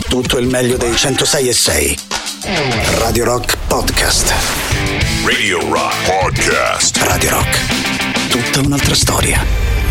tutto il meglio dei 106.6. Radio Rock Podcast. Radio Rock Podcast. Radio Rock, tutta un'altra storia.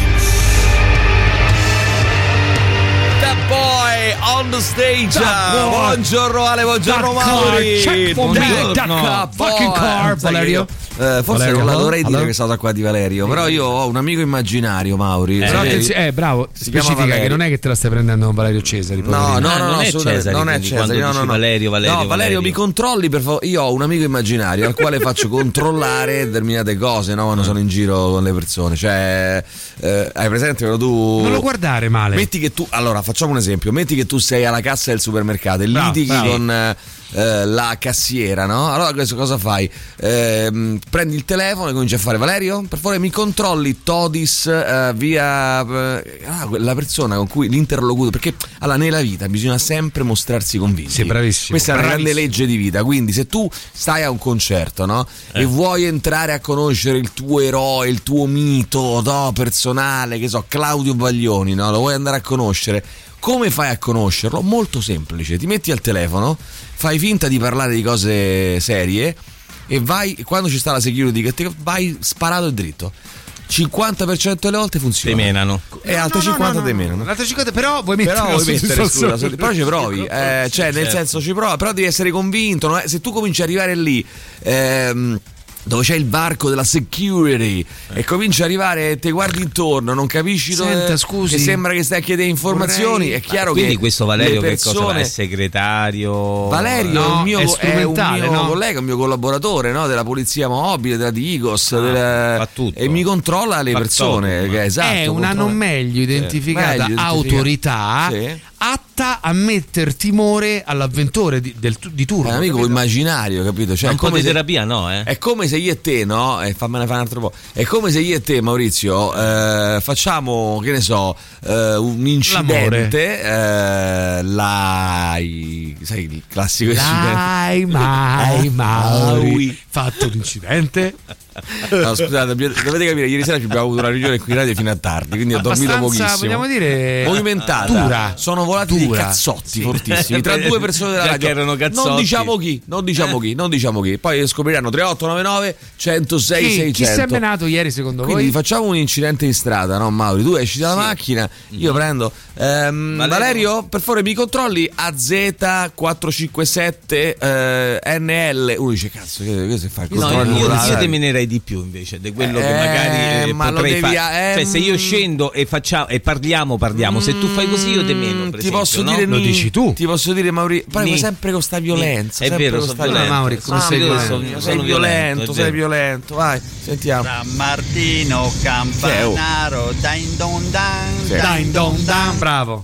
The Boy on the stage. Buongiorno Ale, buongiorno Mauri. Check for me, fucking car, Valerio. Forse Valerio, non la dovrei dire allora? che è stata qua di Valerio, però io ho un amico immaginario, Mauri. Bravo, Si chiama specifica Valerio. che non è che te la stai prendendo con Valerio Cesari. No, non è assolutamente, Cesari, non è quindi Cesari, quando no. dici Valerio, mi controlli per favore. Io ho un amico immaginario al quale faccio controllare determinate cose, no? Quando sono in giro con le persone. Cioè, hai presente quando tu. Non lo guardare male. Metti che tu. Allora, facciamo un esempio. Metti che tu sei alla cassa del supermercato e Bravo, litighi bravo. con la cassiera, no? Allora questo cosa fai? Prendi il telefono e cominci a fare: Valerio, per favore mi controlli Todis via la persona con cui l'interlocutore, perché allora nella vita bisogna sempre mostrarsi convinti. Sì, bravissimo. Questa è una grande legge di vita. Quindi se tu stai a un concerto, no? E vuoi entrare a conoscere il tuo eroe, il tuo mito, no? Personale, che so, Claudio Baglioni, no? Lo vuoi andare a conoscere. Come fai a conoscerlo? Molto semplice, ti metti al telefono, fai finta di parlare di cose serie e vai, quando ci sta la security che ti vai sparato e dritto. 50% delle volte funziona. Te menano. E altre 50 te menano. L'altra 50 però vuoi mettere Però vuoi mettere, scusa, però ci provi, cioè certo. nel senso ci prova, però devi essere convinto, no? Se tu cominci ad arrivare lì dove c'è il varco della security e cominci ad arrivare e ti guardi intorno, non capisci Senta, scusi, che sembra che stai a chiedere informazioni, è chiaro che Quindi questo Valerio le che cosa fa? È segretario? Valerio No, è un mio strumentale, no? collega, un mio collaboratore, no? Della polizia mobile, della Digos, fa tutto. e mi controlla le Fa persone, tutto, che esatto, è una non meglio identificata Meglio autorità sì. atta a metter timore all'avventore di turno. È un amico capito? immaginario, capito? Cioè, Un è po' come di se- terapia no, eh? È come se io e te, no? Fammene fare un altro po'. È come se io e te, Maurizio, facciamo, che ne so, un incidente. Sai il classico incidente. L'hai mai, Mauri, fatto un incidente? No, scusate, dovete capire, ieri sera ci abbiamo avuto una riunione qui in radio fino a tardi, quindi ho dormito Abbastanza, pochissimo. vogliamo dire, movimentata. dura. Sono volati dei Dura. cazzotti fortissimi tra due persone della Già radio. che erano cazzotti. Non diciamo chi. Poi scopriranno 3899 106 Chi 600. si è menato ieri secondo Quindi voi? facciamo un incidente in strada, no Mauri? Tu esci dalla macchina, io prendo Valerio, per favore mi controlli AZ457 NL. Uno dice cazzo, che si fa? Il No, controllo io regolare. te menerei di più invece di quello che magari ma lo potrei devi fare. Cioè, se io scendo e facciamo e parliamo. Se tu fai così, io te meno. Per ti esempio, posso no? dire Lo dici tu. Ti posso dire Mauri, poi Ni. sempre con sta violenza. È sempre vero, con sono sta violento. Mauri, come sei violento? Sei violento, sei violento. Vai, sentiamo. San Martino Campanaro, Dain Don Dan, Sì. Dain Don Dan.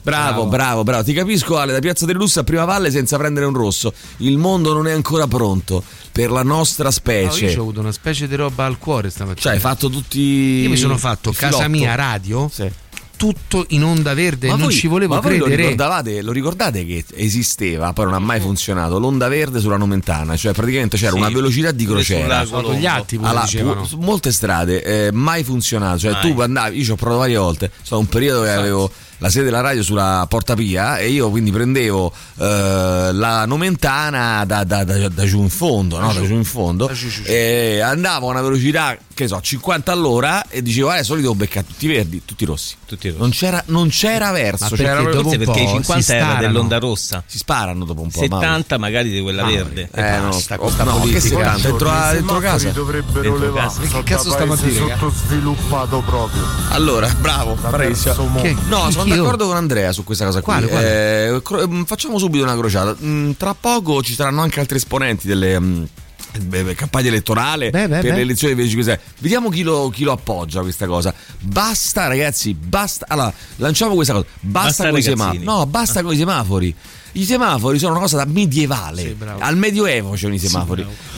Bravo. Ti capisco Ale, da Piazza del Lusso a Prima Valle senza prendere un rosso. Il mondo non è ancora pronto per la nostra No, specie. io ho avuto una specie di roba al cuore stamattina. Cioè, hai fatto tutti. Io mi sono fatto il casa filotto. mia radio, Sì. tutto in onda verde, Ma non voi- ci volevo ma voi credere. lo ricordate che esisteva, poi non ha mai funzionato, l'onda verde sulla Nomentana, cioè praticamente c'era Sì. una velocità di crociera. Sulla Con gli atti pure dicevano. Su molte strade mai funzionato, cioè Mai. tu andavi, io ci ho provato varie volte, stato un periodo che avevo la sede della radio sulla Porta Pia e io quindi prendevo la Nomentana da giù in fondo, no? Da giù in fondo, e andavo a una velocità che so 50 all'ora e dicevo adesso li devo beccare tutti verdi, tutti rossi. Non c'era verso, Ma c'era perché proprio- dopo Forse un perché i po' 50 si era starano. dell'onda rossa, si sparano dopo un po'. 70 magari di quella verde. basta con sta no, che politica. 70 dentro casa. dovrebbero Dentro levare. casa. Che cazzo stiamo a dire? Sottosviluppato proprio. Allora, bravo, bravissimo. terzo mondo. Che- No, sono Io? d'accordo con Andrea su questa cosa qui. Quale? Facciamo subito una crociata. Tra poco ci saranno anche altri esponenti delle campagna elettorale per le elezioni del 25. Vediamo chi lo appoggia questa cosa. Basta, ragazzi, basta. Allora, lanciamo questa cosa. Basta con i semafori. No, basta con i semafori. I semafori sono una cosa da medievale. Sì, bravo. Al Medioevo c'erano i semafori.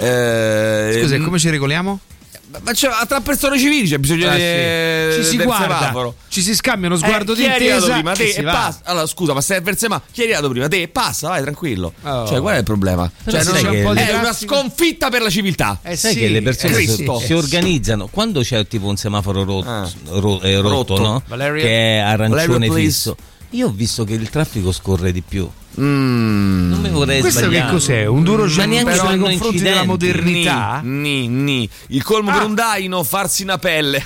Scusa, come ci regoliamo? Ma tra persone civili c'è bisogno Ci si del guarda, semaforo. ci si scambia uno sguardo Chi di è arrivato intesa prima? Te e si e va. passa. Allora scusa, ma se è per semaforo, chi è arrivato prima? Te passa, vai tranquillo. Oh. Cioè, qual è il problema? Però Cioè, sai non- che un po' di è una traffico. sconfitta per la civiltà. Sai sì, che le persone Cristo. si organizzano quando c'è tipo un semaforo rotto, Rotto. no? Valeria? Che è arancione Valeria, please. fisso. Io ho visto che il traffico scorre di più. Non mi vorrei Questo sbagliare. che cos'è? Un duro Ma gioco neanche nei fanno confronti della incidenti. modernità? Il colmo per un daino, farsi una pelle.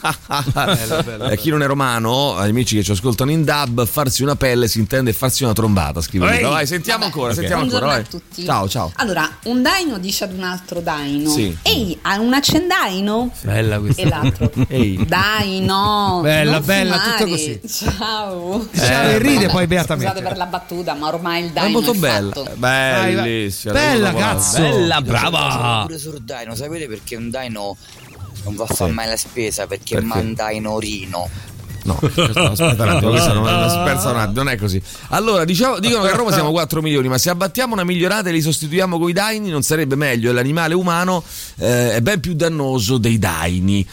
Chi non è romano, agli amici che ci ascoltano in DAB, farsi una pelle si intende farsi una trombata. Scrive Luca. Vai, sentiamo ancora. Sentiamo Buongiorno ancora. a tutti. Ciao. Allora, un daino dice ad un altro daino: Sì. ehi, hai un accendaino? Bella questa. E l'altro: Ehi. daino. Bella, non bella, fumare. tutto così. Ciao. E ride poi beatamente. Scusate per la battuta, ma ormai il È daino molto è bella. fatto. Bellissima. Bella, cazzo. Bella, brava. Pure sul daino, sapete perché un daino non va a fare mai la spesa? Perché manda in orino. No, aspetta un attimo, questa non è così. Allora, dicono che a Roma siamo 4 milioni, ma se abbattiamo una migliorata e li sostituiamo con i daini non sarebbe meglio? L'animale umano è ben più dannoso dei daini.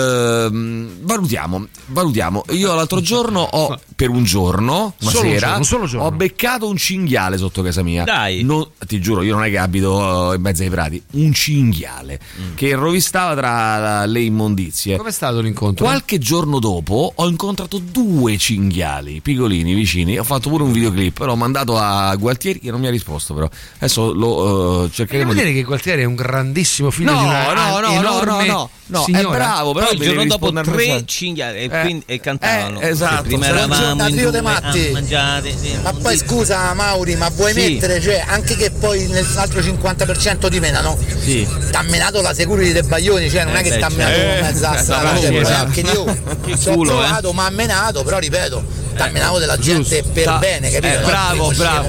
Valutiamo. Io l'altro giorno per un giorno, una sera, un solo giorno, ho beccato un cinghiale sotto casa mia. Dai. Ti giuro, io non è che abito in mezzo ai prati, un cinghiale che rovistava tra le immondizie. Com'è stato l'incontro? Qualche giorno dopo ho incontrato 2 cinghiali piccolini vicini, ho fatto pure un videoclip, l'ho mandato a Gualtieri che non mi ha risposto, però adesso lo cercheremo Devo dire che Gualtieri è un grandissimo figlio di una enorme no, è signora. bravo, però Poi il giorno dopo risponde al 3 messaggio. cinghiali e cantavano. Esatto. Prima eravamo in Trio due dei matti. a mangiare. Ma poi scusa Mauri, ma vuoi Sì. mettere, cioè, anche che poi nell'altro 50% ti menano? Sì. T'ha menato la security dei Baglioni, cioè non è che t'ha menato mezza strada, sì, cioè, poi esatto. anche io ci ho culo, provato, ma ha menato, però ripeto, t'ha menato della gente per bene, capito? Non Bravo,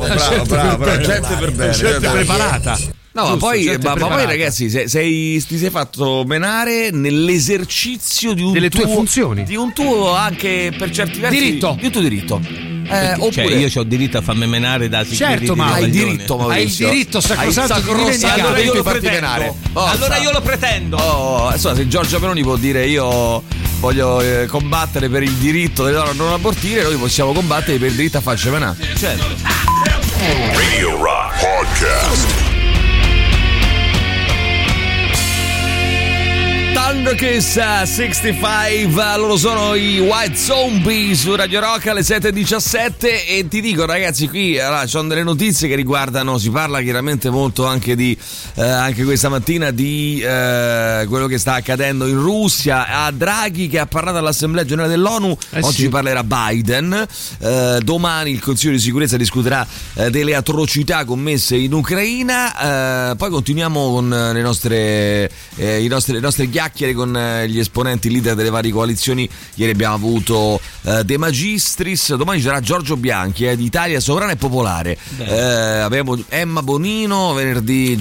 gente per bene. Gente preparata. No, Giusto, ma gente poi preparata. ragazzi, ti sei fatto menare nell'esercizio di un Delle tuo tue funzioni. di un tuo anche per certi versi Diritto. di un tuo diritto. Cioè, Oppure io ho diritto a farmi menare da Certo, ma hai Baglione. diritto, Hai il Maurizio. diritto sacrosanto Hai di sacrosanto rivendicare. Allora io lo farti pretendo. menare. Allora io lo pretendo. Insomma, se Giorgia Meloni può dire io voglio combattere per il diritto delle donne a non abortire, noi possiamo combattere per il diritto a farci menare. Certo. Radio Rock Podcast. Tango Kiss 65, loro sono i White Zombie su Radio Rock alle 7:17 e ti dico ragazzi qui ci sono delle notizie che riguardano, si parla chiaramente molto anche di anche questa mattina di quello che sta accadendo in Russia, a Draghi che ha parlato all'Assemblea Generale dell'ONU, oggi sì. parlerà Biden, domani il Consiglio di Sicurezza discuterà delle atrocità commesse in Ucraina, poi continuiamo con le nostre chiacchiere con gli esponenti leader delle varie coalizioni. Ieri abbiamo avuto De Magistris, domani ci sarà Giorgio Bianchi di Italia Sovrana e Popolare, abbiamo Emma Bonino giovedì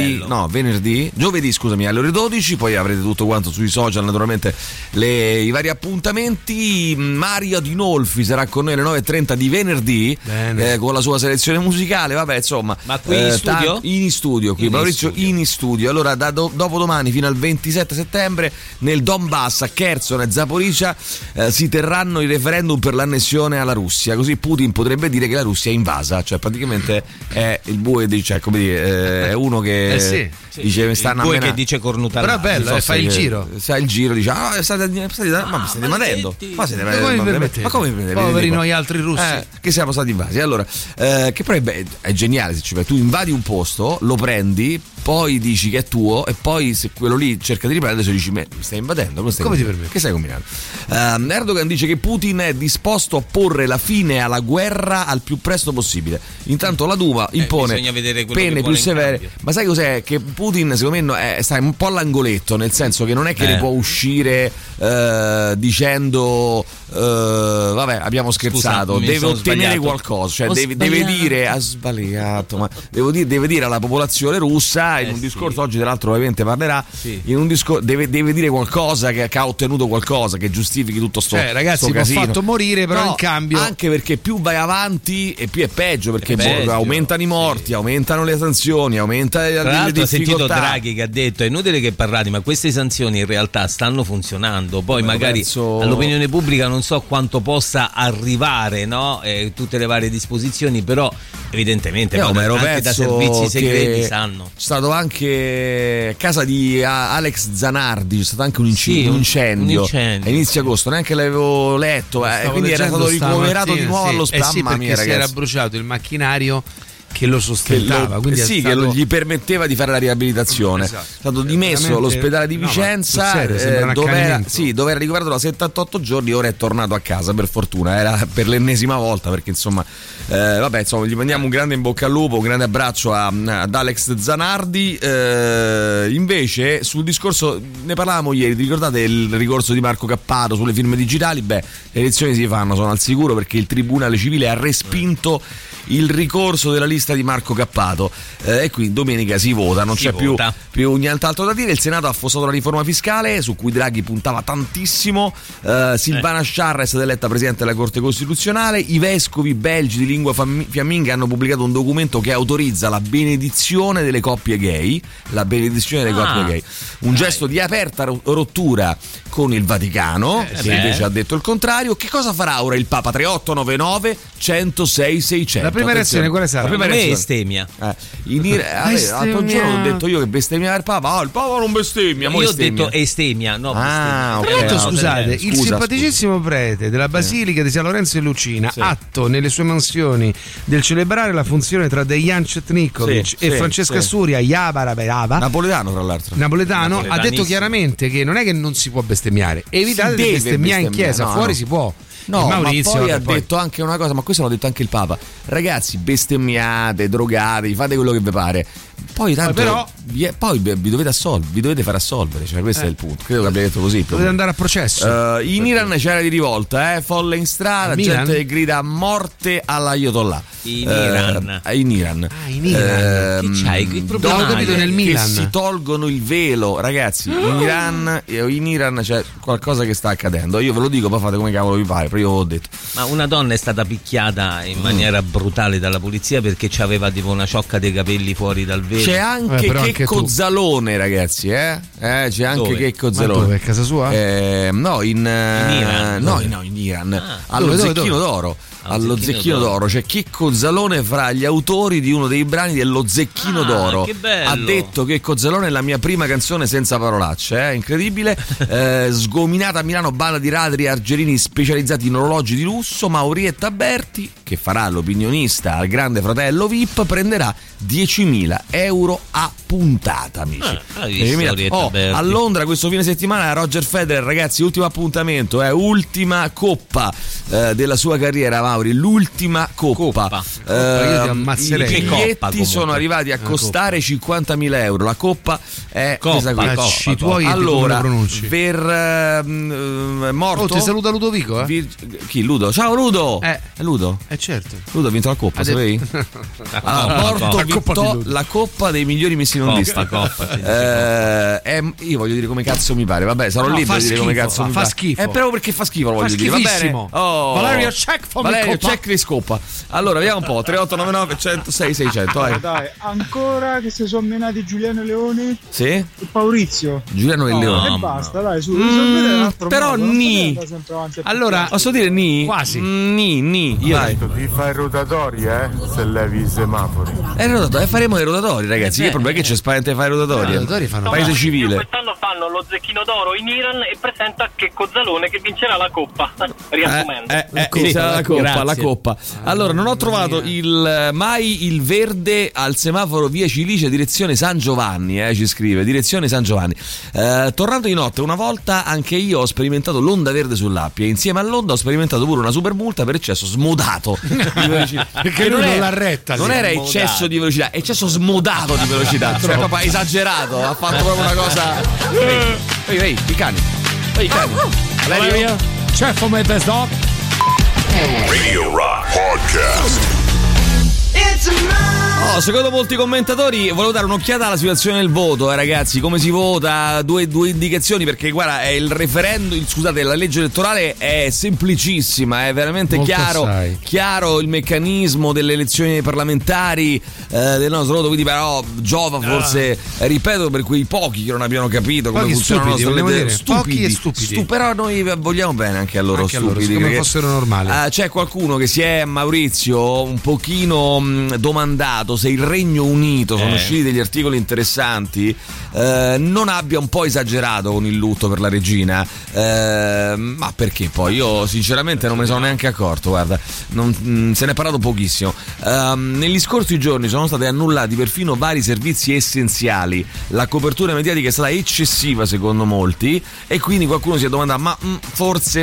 scusami alle ore 12, poi avrete tutto quanto sui social naturalmente i vari appuntamenti. Mario Dinolfi sarà con noi alle 9:30 di venerdì con la sua selezione musicale, vabbè insomma. Ma qui in studio? In studio qui, Maurizio in studio. Allora dopo domani fino al 27 settembre nel Donbass, a Kherson e Zaporizhzhia si terranno i referendum per l'annessione alla Russia, così Putin potrebbe dire che la Russia è invasa, cioè praticamente è il bue cioè come dire, è uno che dice mi stanno il bue ammenando. che dice cornuta. Però è bello, fa il giro. Fa il giro, dice ma state invadendo, ma come vi permettete? Poveri noi altri russi. Che siamo stati invasi. Allora, che poi è geniale se ci fai, tu invadi un posto, lo prendi, poi dici che è tuo e poi se quello lì cerca di riprendersi dici mi stai invadendo, come ti permetti? Che stai combinando? Erdogan dice che Putin è disposto a porre la fine alla guerra al più presto possibile, intanto la Duma impone bisogna vedere quello pene che più vuole in severe. cambio. Ma sai cos'è? Che Putin secondo me sta un po' all'angoletto, nel senso che non è che ne può uscire dicendo vabbè abbiamo scherzato. Scusa, deve ottenere sbagliato. qualcosa, cioè deve dire ha sbagliato, ma deve dire alla popolazione russa in un discorso, oggi tra l'altro ovviamente parlerà, in un discorso deve dire qualcosa che ha ottenuto qualcosa che giustifichi tutto sto ragazzi sto mi ha casino. fatto morire, però No, in cambio anche perché più vai avanti e più è peggio, perché peggio, aumentano i morti, aumentano le sanzioni, aumenta le Tra l'altro ho sentito difficoltà. Draghi che ha detto è inutile che parlate, ma queste sanzioni in realtà stanno funzionando, poi magari all'opinione pubblica non so quanto possa arrivare, no? Tutte le varie disposizioni, però evidentemente anche da servizi segreti sanno. È stato stato anche a casa di Alex Zanardi, c'è stato anche un incendio a inizio agosto, neanche l'avevo letto, quindi era stato ricoverato di nuovo allo spazio. Sì, perché si era bruciato il macchinario che lo sostentava, quindi che gli permetteva di fare la riabilitazione. Esatto. È stato dimesso all'ospedale di Vicenza, dove era ricoverato da 78 giorni, ora è tornato a casa, per fortuna, era per l'ennesima volta, perché insomma gli mandiamo un grande in bocca al lupo, un grande abbraccio ad Alex Zanardi. Invece sul discorso, ne parlavamo ieri, vi ricordate il ricorso di Marco Cappato sulle firme digitali? Le elezioni si fanno, sono al sicuro, perché il Tribunale Civile ha respinto il ricorso della lista di Marco Cappato, e quindi domenica si vota, non c'è più nient'altro da dire. Il Senato ha affossato la riforma fiscale su cui Draghi puntava tantissimo. Silvana Sciarra è stata eletta presidente della Corte Costituzionale. I vescovi belgi di lingua fiamminga hanno pubblicato un documento che autorizza la benedizione delle coppie gay, un gesto di aperta rottura con il Vaticano, che invece ha detto il contrario. Che cosa farà ora il Papa? 3899 106 600. La prima reazione quale sarà? La prima reazione è bestemmia. L'altro giorno ho detto io che bestemmiava il Papa. Il Papa non bestemmia. Io ho detto estemmia, no bestemmia. Tra l'altro, scusate, il simpaticissimo prete della Basilica di San Lorenzo e Lucina, atto nelle sue mansioni del celebrare la funzione tra Dejan Cetnikovic e Francesca Sturia, napoletano, tra l'altro. Napoletano, ha detto chiaramente che non è che non si può bestemmiare, evitate di bestemmiare in chiesa, fuori si può. No, Maurizio, ma poi ha detto anche una cosa, ma questo l'ha detto anche il Papa: ragazzi, bestemmiate, drogate, fate quello che vi pare, poi tanto poi vi dovete far assolvere, cioè questo è il punto. Credo che abbia detto così. Dovete andare a processo. In Iran c'era di rivolta, folle in strada, gente che grida morte all'Ayatollah. In Iran. Chi c'hai? Che problema? Ho capito, nel Milan. Che si tolgono il velo, ragazzi. In Iran c'è qualcosa che sta accadendo. Io ve lo dico, poi fate come cavolo vi pare. Io ho detto. Ma una donna è stata picchiata in maniera brutale dalla polizia perché c'aveva tipo una ciocca dei capelli fuori dal velo. C'è anche Checco Zalone, ragazzi, c'è anche Checco Zalone. Dove? A casa sua? No, in Iran. Allo Zecchino d'Oro. Allo Zecchino d'Oro c'è Checco Zalone fra gli autori di uno dei brani dello Zecchino d'Oro. Che bello. Ha detto che Checco Zalone è la mia prima canzone senza parolacce, incredibile. Sgominata a Milano, banda di radri argerini specializzati in orologi di lusso. Maurietta Berti, che farà l'opinionista al Grande Fratello VIP, prenderà 10.000 euro a puntata, amici. A Londra questo fine settimana Roger Federer, ragazzi, ultimo appuntamento, ultima coppa della sua carriera, Mauri, l'ultima coppa. Io ti ammazzerei. I biglietti sono arrivati a costare 50.000 euro. La coppa è questa qui. Allora, per morto. Ti saluta Ludovico, Chi? Ludo? Ciao Ludo. Ludo? Certo. Ludo ha vinto la coppa, sapevi? Porto vinto la coppa dei migliori messi in lista. Io voglio dire come cazzo mi pare. Vabbè, sarò lì per dire come cazzo mi pare. Fa schifo. È proprio perché fa schifo, lo voglio dire. Va bene. Valerio, check di scoppa. Allora, vediamo un po'. 3899 106 600. Dai, ancora che si sono menati Giuliano Leoni? Sì? E Maurizio. Giuliano e Leoni. E basta, dai, su, risolvete un altro però modo. Allora, posso dire ni? Quasi. Ni. Io ti fai rotatori, se levi i semafori. Faremo i rotatori, ragazzi. Che problema è che c'è spaventa di fare i rotatori? I rotatori fanno paese civile. Quest'anno fanno lo Zecchino d'Oro in Iran e presenta Checco Zalone che vincerà la coppa. Riassumendo. La coppa. Allora, non ho trovato mai il verde al semaforo via Cilicia direzione San Giovanni, ci scrive, direzione San Giovanni. Tornando di notte, una volta anche io ho sperimentato l'onda verde sull'Appia. Insieme all'onda ho sperimentato pure una super multa per eccesso smodato di velocità. Perché non l'ha retta. Non era eccesso di velocità, eccesso smodato di velocità. Cioè proprio esagerato, ha fatto proprio una cosa. Ehi, i cani. Valerio. Chef for my best dog. Radio Rock Podcast. Secondo molti commentatori volevo dare un'occhiata alla situazione del voto, ragazzi, come si vota, due indicazioni, perché guarda, è il referendum, scusate, la legge elettorale è semplicissima, è veramente chiaro il meccanismo delle elezioni parlamentari del nostro voto, quindi però giova forse, ripeto, per quei pochi che non abbiano capito come funziona la nostra legge, stupidi. Però noi vogliamo bene anche a loro, stupidi, come fossero normali. C'è qualcuno che si è, Maurizio, un pochino domandato se se il Regno Unito sono usciti degli articoli interessanti, non abbia un po' esagerato con il lutto per la regina, ma perché poi io sinceramente non me ne sono neanche accorto, guarda, se ne è parlato pochissimo. Negli scorsi giorni sono stati annullati perfino vari servizi essenziali, la copertura mediatica è stata eccessiva secondo molti e quindi qualcuno si è domandato ma forse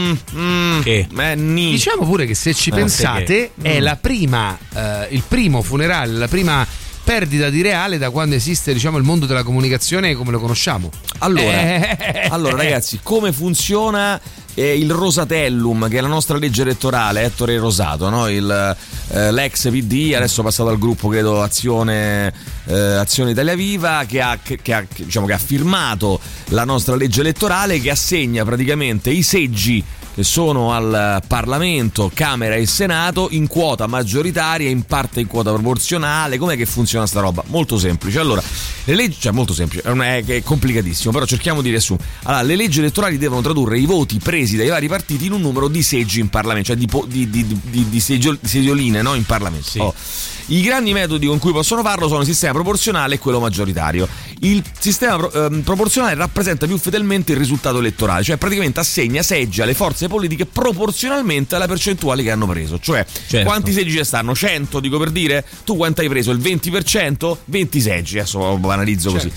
diciamo pure che se ci pensate è la prima il primo funerale, la prima perdita di reale da quando esiste, diciamo, il mondo della comunicazione come lo conosciamo. Allora ragazzi, come funziona il Rosatellum, che è la nostra legge elettorale? Ettore Rosato, no? L'ex PD, adesso passato al gruppo, credo, Azione Italia Viva, che ha firmato la nostra legge elettorale, che assegna praticamente i seggi che sono al Parlamento, Camera e Senato in quota maggioritaria, in parte in quota proporzionale. Com'è che funziona sta roba? Molto semplice. Allora, le leggi, molto semplice, è complicatissimo, però cerchiamo di riassumere. Allora, le leggi elettorali devono tradurre i voti presi dai vari partiti in un numero di seggi in Parlamento, cioè di segioline, no, in Parlamento. Sì. I grandi metodi con cui possono farlo sono il sistema proporzionale e quello maggioritario. Il sistema proporzionale rappresenta più fedelmente il risultato elettorale, cioè praticamente assegna seggi alle forze politiche proporzionalmente alla percentuale che hanno preso. Cioè, quanti seggi ci stanno? 100, dico per dire. Tu quanto hai preso? Il 20%? 20 seggi, adesso banalizzo così.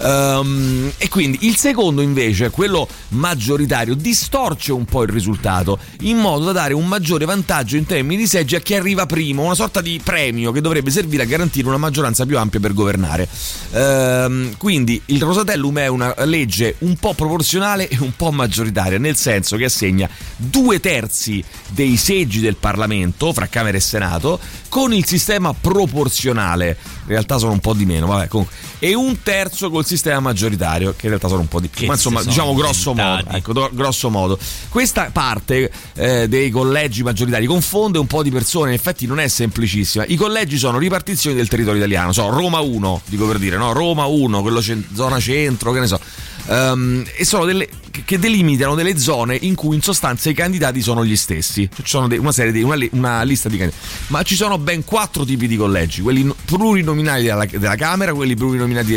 E quindi il secondo invece, quello maggioritario, distorce un po' il risultato in modo da dare un maggiore vantaggio in termini di seggi a chi arriva primo, una sorta di premio che dovrebbe servire a garantire una maggioranza più ampia per governare. Quindi il Rosatellum è una legge un po' proporzionale e un po' maggioritaria, nel senso che assegna 2/3 dei seggi del Parlamento fra Camera e Senato con il sistema proporzionale, in realtà sono un po' di meno, vabbè, comunque, e 1/3 col sistema maggioritario, che in realtà sono un po' di più, ma insomma diciamo grosso modo. Questa parte dei collegi maggioritari confonde un po' di persone, in effetti non è semplicissima. I collegi sono ripartizioni del territorio italiano, Roma 1, dico per dire, no? Roma 1, quello zona centro, che ne so. E sono delle che delimitano delle zone in cui in sostanza i candidati sono gli stessi. Ci sono una lista di candidati, ma ci sono ben 4 tipi di collegi: quelli plurinominali della Camera, quelli plurinominali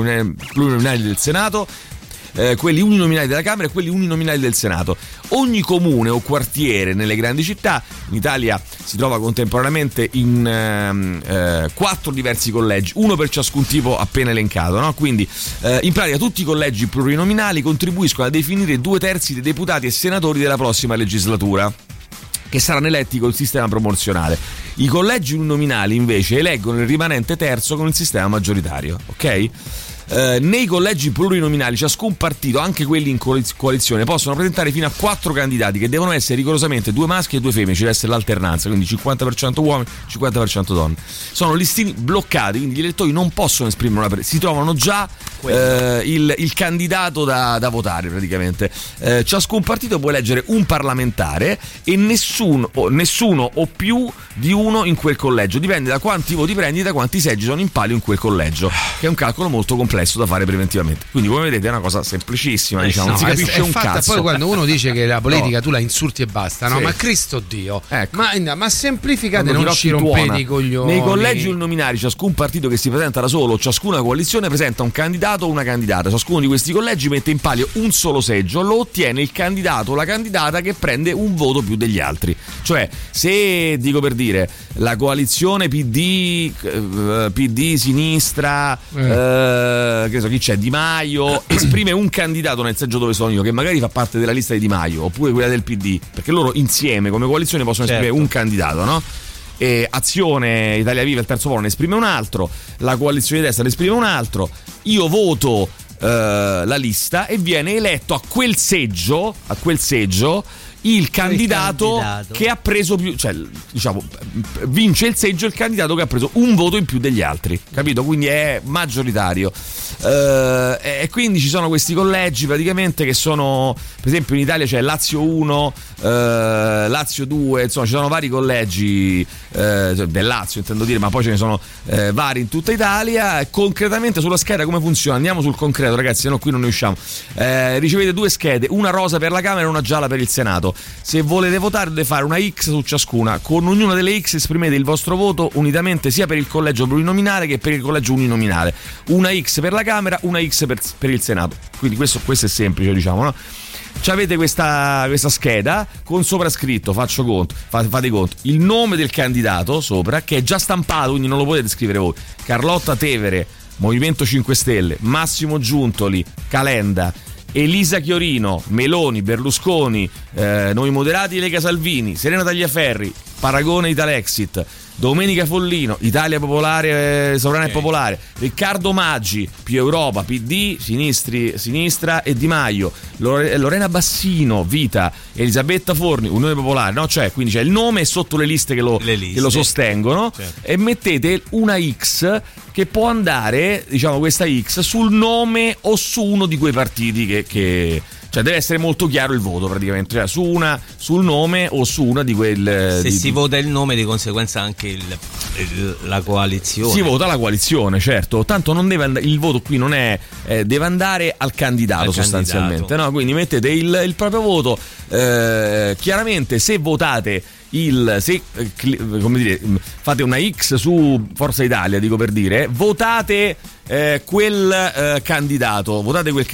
del Senato, quelli uninominali della Camera e quelli uninominali del Senato. Ogni comune o quartiere nelle grandi città in Italia si trova contemporaneamente in 4 diversi collegi, uno per ciascun tipo appena elencato, no? Quindi in pratica tutti i collegi plurinominali contribuiscono a definire 2/3 dei deputati e senatori della prossima legislatura, che saranno eletti col sistema proporzionale. I collegi uninominali invece eleggono il rimanente terzo con il sistema maggioritario, ok? Nei collegi plurinominali ciascun partito, anche quelli in coalizione, possono presentare fino a 4 candidati che devono essere rigorosamente 2 maschi e 2 femmine, ci deve essere l'alternanza, quindi 50% uomini, 50% donne. Sono listini bloccati, quindi gli elettori non possono esprimere si trovano già il candidato da votare praticamente. Ciascun partito può eleggere un parlamentare e nessuno o più di uno in quel collegio, dipende da quanti voti prendi e da quanti seggi sono in palio in quel collegio, che è un calcolo molto complesso da fare preventivamente. Quindi come vedete è una cosa semplicissima, diciamo, non si capisce un cazzo. Poi quando uno dice che la politica tu la insulti e basta, no? Sì. Ma Cristo Dio, ecco. ma semplificate, non ci rompete i coglioni. Nei collegi uninominali ciascun partito che si presenta da solo, ciascuna coalizione presenta un candidato o una candidata. Ciascuno di questi collegi mette in palio un solo seggio, lo ottiene il candidato o la candidata che prende un voto più degli altri. Cioè, se, dico per dire, la coalizione PD sinistra, che so chi c'è, Di Maio, esprime un candidato nel seggio dove sono io, che magari fa parte della lista di Di Maio, oppure quella del PD, perché loro insieme come coalizione possono esprimere un candidato, no? E Azione Italia Viva, il terzo polo, ne esprime un altro, la coalizione di destra ne esprime un altro, io voto la lista e viene eletto a quel seggio il candidato che ha preso più, cioè diciamo vince il seggio il candidato che ha preso un voto in più degli altri, capito? Quindi è maggioritario. E quindi ci sono questi collegi praticamente che sono, per esempio in Italia c'è Lazio 1, Lazio 2, insomma ci sono vari collegi del Lazio intendo dire, ma poi ce ne sono vari in tutta Italia. Concretamente sulla scheda come funziona? Andiamo sul concreto, ragazzi, se no qui non ne usciamo. Ricevete 2 schede, una rosa per la Camera e una gialla per il Senato. candidato. Se volete votare dovete fare una X su ciascuna. Con ognuna delle X esprimete il vostro voto unitamente sia per il collegio plurinominale che per il collegio uninominale. Una X per la Camera, una X per il Senato. Quindi questo è semplice, diciamo, no? Avete questa scheda con soprascritto, fate conto, il nome del candidato sopra, che è già stampato, quindi non lo potete scrivere voi. Carlotta Tevere, Movimento 5 Stelle, Massimo Giuntoli, Calenda, Elisa Chiorino, Meloni, Berlusconi, Noi Moderati, Lega Salvini, Serena Tagliaferri, Paragone Italexit, Domenica Follino, Italia Popolare, Sovrana e Popolare, Riccardo Maggi, Più Europa, PD, Sinistra e Di Maio, Lorena Bassino, Vita, Elisabetta Forni, Unione Popolare, no? Quindi c'è il nome e sotto le liste che lo sostengono, certo. E mettete una X che può andare, diciamo, questa X sul nome o su uno di quei partiti che cioè deve essere molto chiaro il voto, praticamente, cioè sul nome o su una di quelle. Se si vota il nome, di conseguenza anche la coalizione. Si vota la coalizione, certo. Tanto non deve il voto qui non è deve andare al candidato sostanzialmente, no? Quindi mettete il proprio voto. Chiaramente, se votate fate una X su Forza Italia, dico per dire, votate quel candidato.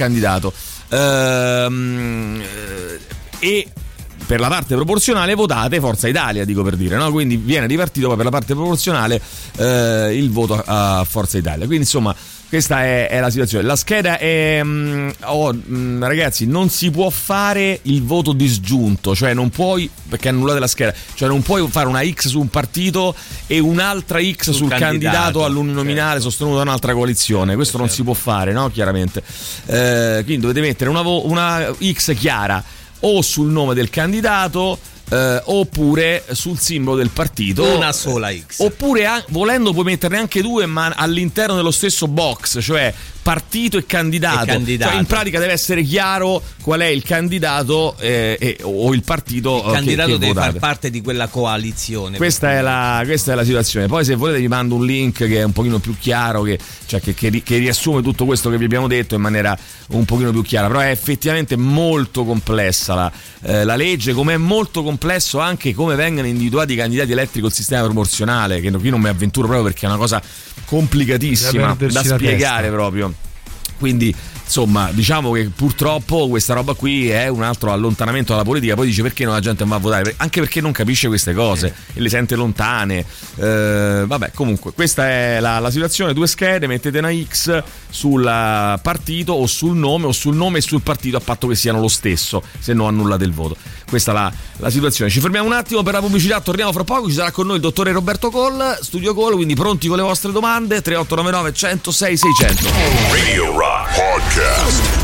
E per la parte proporzionale votate Forza Italia, dico per dire, no? Quindi viene ripartito poi per la parte proporzionale il voto a Forza Italia. Quindi insomma questa è la situazione. La scheda è ragazzi, non si può fare il voto disgiunto, cioè non puoi, perché annullate la scheda, cioè non puoi fare una X su un partito e un'altra X sul candidato all'uninominale, certo, sostenuto da un'altra coalizione. Questo certo, non si può fare, no? Chiaramente. Quindi dovete mettere una X chiara o sul nome del candidato, oppure sul simbolo del partito, una sola X, oppure volendo puoi metterne anche due, ma all'interno dello stesso box, cioè partito e candidato. Cioè, in pratica deve essere chiaro qual è il candidato o il partito. Il candidato che deve votate. far parte di quella coalizione. Questa è la situazione. Poi se volete vi mando un link che è un pochino più chiaro, che riassume tutto questo che vi abbiamo detto in maniera un pochino più chiara. Però è effettivamente molto complessa la legge, come è molto complesso anche come vengono individuati i candidati eletti col sistema proporzionale, che qui non mi avventuro proprio perché è una cosa complicatissima da spiegare proprio. Quindi insomma, diciamo che purtroppo questa roba qui è un altro allontanamento dalla politica. Poi dice: perché la gente non va a votare? Anche perché non capisce queste cose e le sente lontane. Vabbè, comunque questa è la situazione. Due schede, mettete una X sul partito o sul nome e sul partito, a patto che siano lo stesso, se no annullate il voto. Questa è la situazione. Ci fermiamo un attimo per la pubblicità, torniamo fra poco. Ci sarà con noi il dottore Roberto Coll, Studio Coll, quindi pronti con le vostre domande. 3899 106 600. Radio Rock Podcast.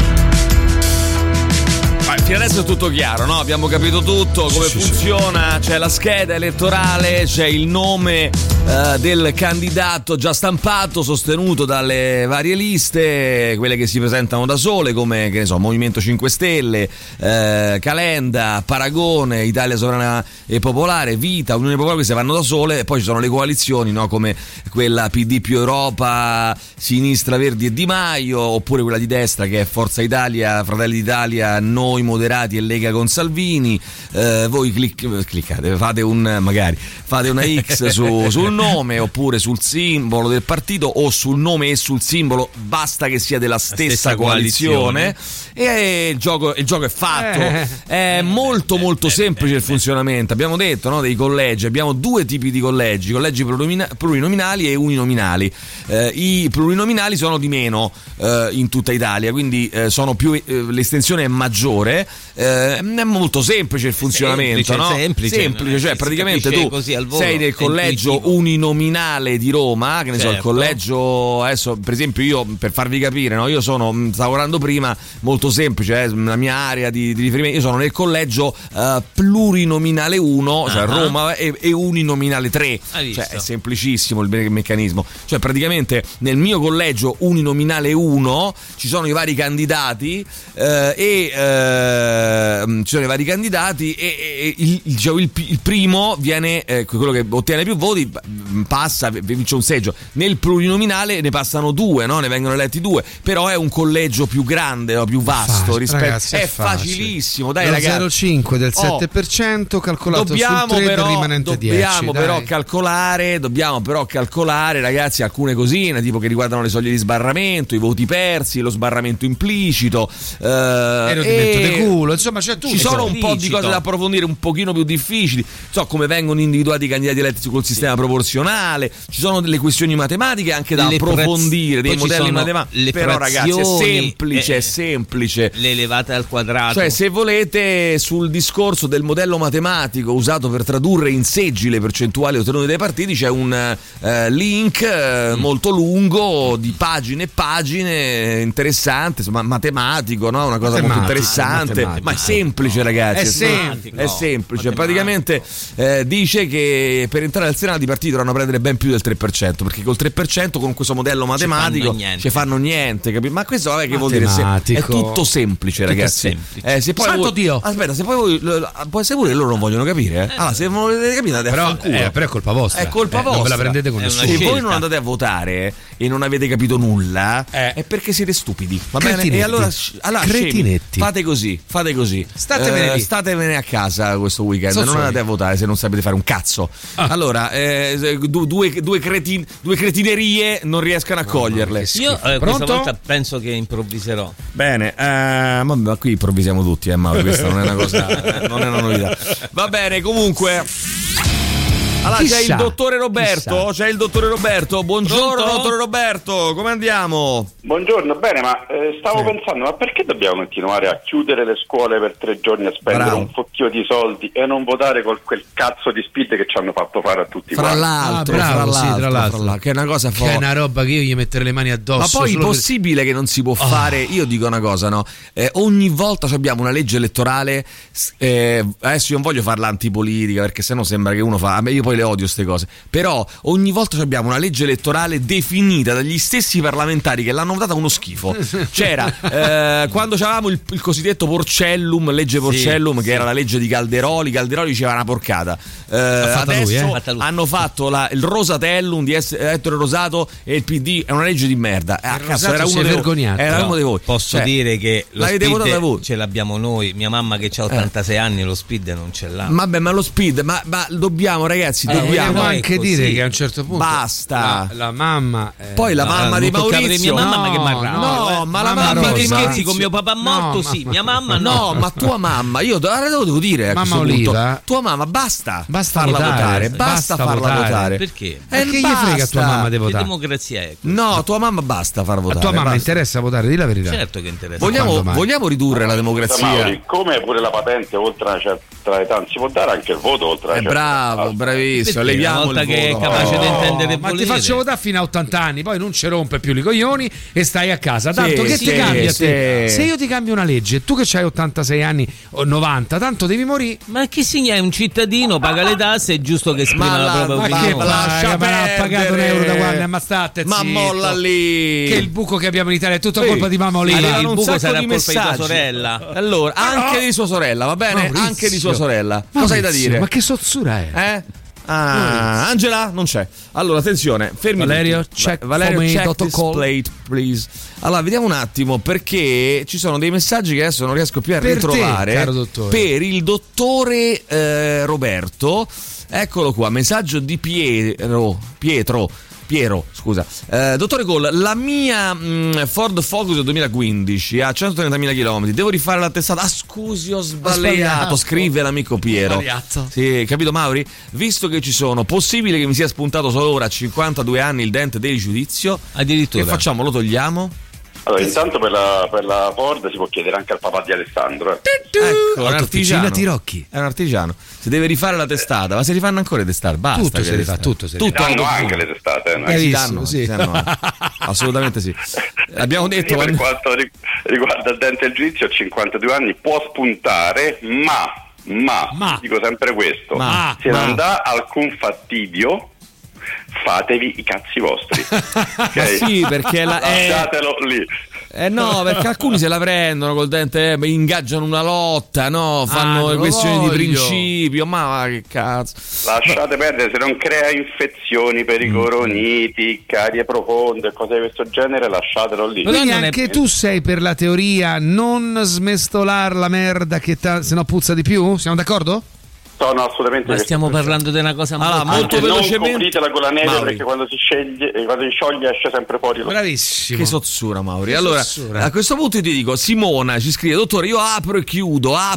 Fino adesso è tutto chiaro, no? Abbiamo capito tutto, come funziona, c'è la scheda elettorale, c'è il nome del candidato già stampato, sostenuto dalle varie liste, quelle che si presentano da sole, come, che ne so, Movimento 5 Stelle, Calenda, Paragone, Italia Sovrana e Popolare, Vita, Unione Popolare, queste vanno da sole, e poi ci sono le coalizioni, no? Come quella PD Più Europa, Sinistra, Verdi e Di Maio, oppure quella di destra che è Forza Italia, Fratelli d'Italia, Noi Moderati e Lega con Salvini. Voi cliccate, fate una X sul nome oppure sul simbolo del partito, o sul nome e sul simbolo, basta che sia della stessa coalizione. E il gioco è fatto. È molto semplice il funzionamento. Abbiamo detto, no, dei collegi, abbiamo due tipi di collegi plurinominali e uninominali. I plurinominali sono di meno in tutta Italia, quindi sono più l'estensione è maggiore. È molto semplice il funzionamento, semplice, cioè praticamente tu sei del collegio uninominale di Roma, che ne so, il collegio, adesso per esempio io, per farvi capire, no, io stavo lavorando prima, molto semplice, la mia area di riferimento, io sono nel collegio plurinominale 1, cioè Roma, e uninominale 3, cioè è semplicissimo il meccanismo, cioè praticamente nel mio collegio uninominale 1 ci sono i vari candidati e ci sono i vari candidati e il primo viene quello che ottiene più voti, passa, vince un seggio. Nel plurinominale ne passano 2, no? Ne vengono eletti 2, però è un collegio più grande, no? Più vasto rispetto. Ragazzi, è facilissimo, dai, ragazzi. 0,5 del 7% calcolato dobbiamo sul 3 però, del rimanente 10. Dobbiamo però calcolare, ragazzi, alcune cosine tipo che riguardano le soglie di sbarramento, i voti persi, lo sbarramento implicito, erodimento di culo, insomma c'è tutto. Ci sono un po' di cose da approfondire un pochino più difficili, come vengono individuati i candidati eletti col sistema proporzionale, ci sono delle questioni matematiche anche da approfondire, dei modelli matematici, però ragazzi è semplice, le elevate al quadrato. Cioè, se volete, sul discorso del modello matematico usato per tradurre in seggi le percentuali ottenute dai partiti c'è un link molto lungo di pagine e pagine, interessante, insomma, matematico, no? Una cosa molto interessante, ma è semplice, ragazzi, è semplice. Praticamente dice che per entrare al Senato i partiti dovranno prendere ben più del 3%, perché col 3% con questo modello matematico ci fanno niente, capito? Ma questo che vuol dire? È tutto semplice, ragazzi. Se poi Santo Dio! Aspetta, se poi può essere pure che loro non vogliono capire, allora se non volete capire però è colpa vostra. È colpa vostra. Non ve la prendete con nessuno. Se voi non andate a votare e non avete capito nulla, è perché siete stupidi, va bene? E allora cretinetti. Fate così. Statevene a casa questo weekend, non andate a votare se non sapete fare un cazzo. Allora, due cretinerie non riescano a coglierle. Io questa volta penso che improvviserò. Bene, ma qui improvvisiamo tutti, Mauro, questa non è una cosa, non è una novità. Va bene, comunque. Allora c'è il dottore Roberto. Buongiorno. Pronto? Dottore Roberto, come andiamo? Buongiorno, bene, ma stavo pensando, ma perché dobbiamo continuare a chiudere le scuole per 3 giorni a spendere un focchio di soldi e non votare con quel cazzo di speed che ci hanno fatto fare a tutti tra quanti? l'altro, che è una cosa che è una roba che io gli metterei le mani addosso. Ma poi possibile che non si può fare? Io dico una cosa, no? Ogni volta abbiamo una legge elettorale, adesso io non voglio farla antipolitica perché sennò sembra che uno fa, io poi le odio queste cose, però ogni volta abbiamo una legge elettorale definita dagli stessi parlamentari che l'hanno votata uno schifo. C'era quando avevamo il cosiddetto Porcellum, legge Porcellum, che era la legge di Calderoli diceva una porcata. Adesso hanno fatto il Rosatellum di Ettore Rosato e il PD è una legge di merda. Cazzo, era uno dei voi. Posso dire che lo speed ce l'abbiamo noi, mia mamma che ha 86 anni lo speed non ce l'ha. Vabbè, ma lo speed, ma dobbiamo, ragazzi, dobbiamo anche dire che a un certo punto basta la mamma poi la mamma di Maurizio, mia mamma che ma la mamma che scherzi con mio papà morto, mia mamma ma tua mamma, io devo dire mamma Oliva, tua mamma basta farla votare, basta farla votare. Perché? Perché gli frega tua mamma di votare? Che democrazia è? No, tua mamma basta far votare. A tua mamma interessa votare, di la verità. Certo che interessa. Vogliamo ridurre la democrazia? Come pure la patente oltre una certa età, si può dare anche il voto oltre una certa età. Bravissimo, leviamo il che è capace di intendere. Ma ti faccio votare fino a 80 anni, poi non ci rompe più i coglioni e stai a casa. Tanto che ti cambia te? Se io ti cambio una legge, tu che hai 86 anni o 90, tanto devi morire. Ma che significa? È un cittadino, paga le tasse, è giusto che esprima la propria opinione. Ma ha pagato €1 da quando ammazzate, ma molla lì. Che il buco che abbiamo in Italia è tutto colpa di mamma Oliva. Il buco sarà colpa di tua sorella. Allora, anche di sua sorella, va bene? Maurizio. Anche di sua sorella. Cosa hai da dire? Ma che sozzura è? Angela non c'è. Allora attenzione, fermi Valerio, tutti. check Valerio, check this call. plate, please. Allora vediamo un attimo, perché ci sono dei messaggi che adesso non riesco più a ritrovare caro dottore. Per il dottore Roberto. Eccolo qua, messaggio di Piero, scusa. Dottore Cole, la mia Ford Focus del 2015 ha 130.000 km. Devo rifare la testata. Scusi, ho sbagliato. Scrive l'amico Piero. Sì, capito, Mauri? Visto che ci sono, possibile che mi sia spuntato solo ora a 52 anni il dente del giudizio? Addirittura. Che facciamo? Lo togliamo? Allora, intanto per la Ford si può chiedere anche al papà di Alessandro. Ecco, un artigiano. Tirocchi. È un artigiano. Si deve rifare la testata, ma si rifanno ancora le testate. Basta. Tutto si rifà, tutto si rifà. Danno anche le testate. Si danno, sì. Assolutamente sì. Abbiamo detto. Per quanto riguarda il dente del giudizio, a 52 anni può spuntare, ma dico sempre questo: se non dà alcun fastidio, fatevi i cazzi vostri. Okay? Sì, perché lasciatelo lì. No, perché alcuni se la prendono col dente, ingaggiano una lotta, no? Fanno questioni di principio, ma che cazzo. Lasciate perdere, se non crea infezioni per i coroniti, carie profonde, cose di questo genere, lasciatelo lì. Quindi anche tu sei per la teoria non smestolar la merda che se no puzza di più? Siamo d'accordo? No, assolutamente. Ma stiamo parlando di una cosa molto velocemente. Non copritela con la neve, perché quando si scioglie esce sempre fuori. Bravissimo. Che sozzura, Mauri. Allora, a questo punto ti dico, Simona ci scrive: dottore, io apro e chiudo la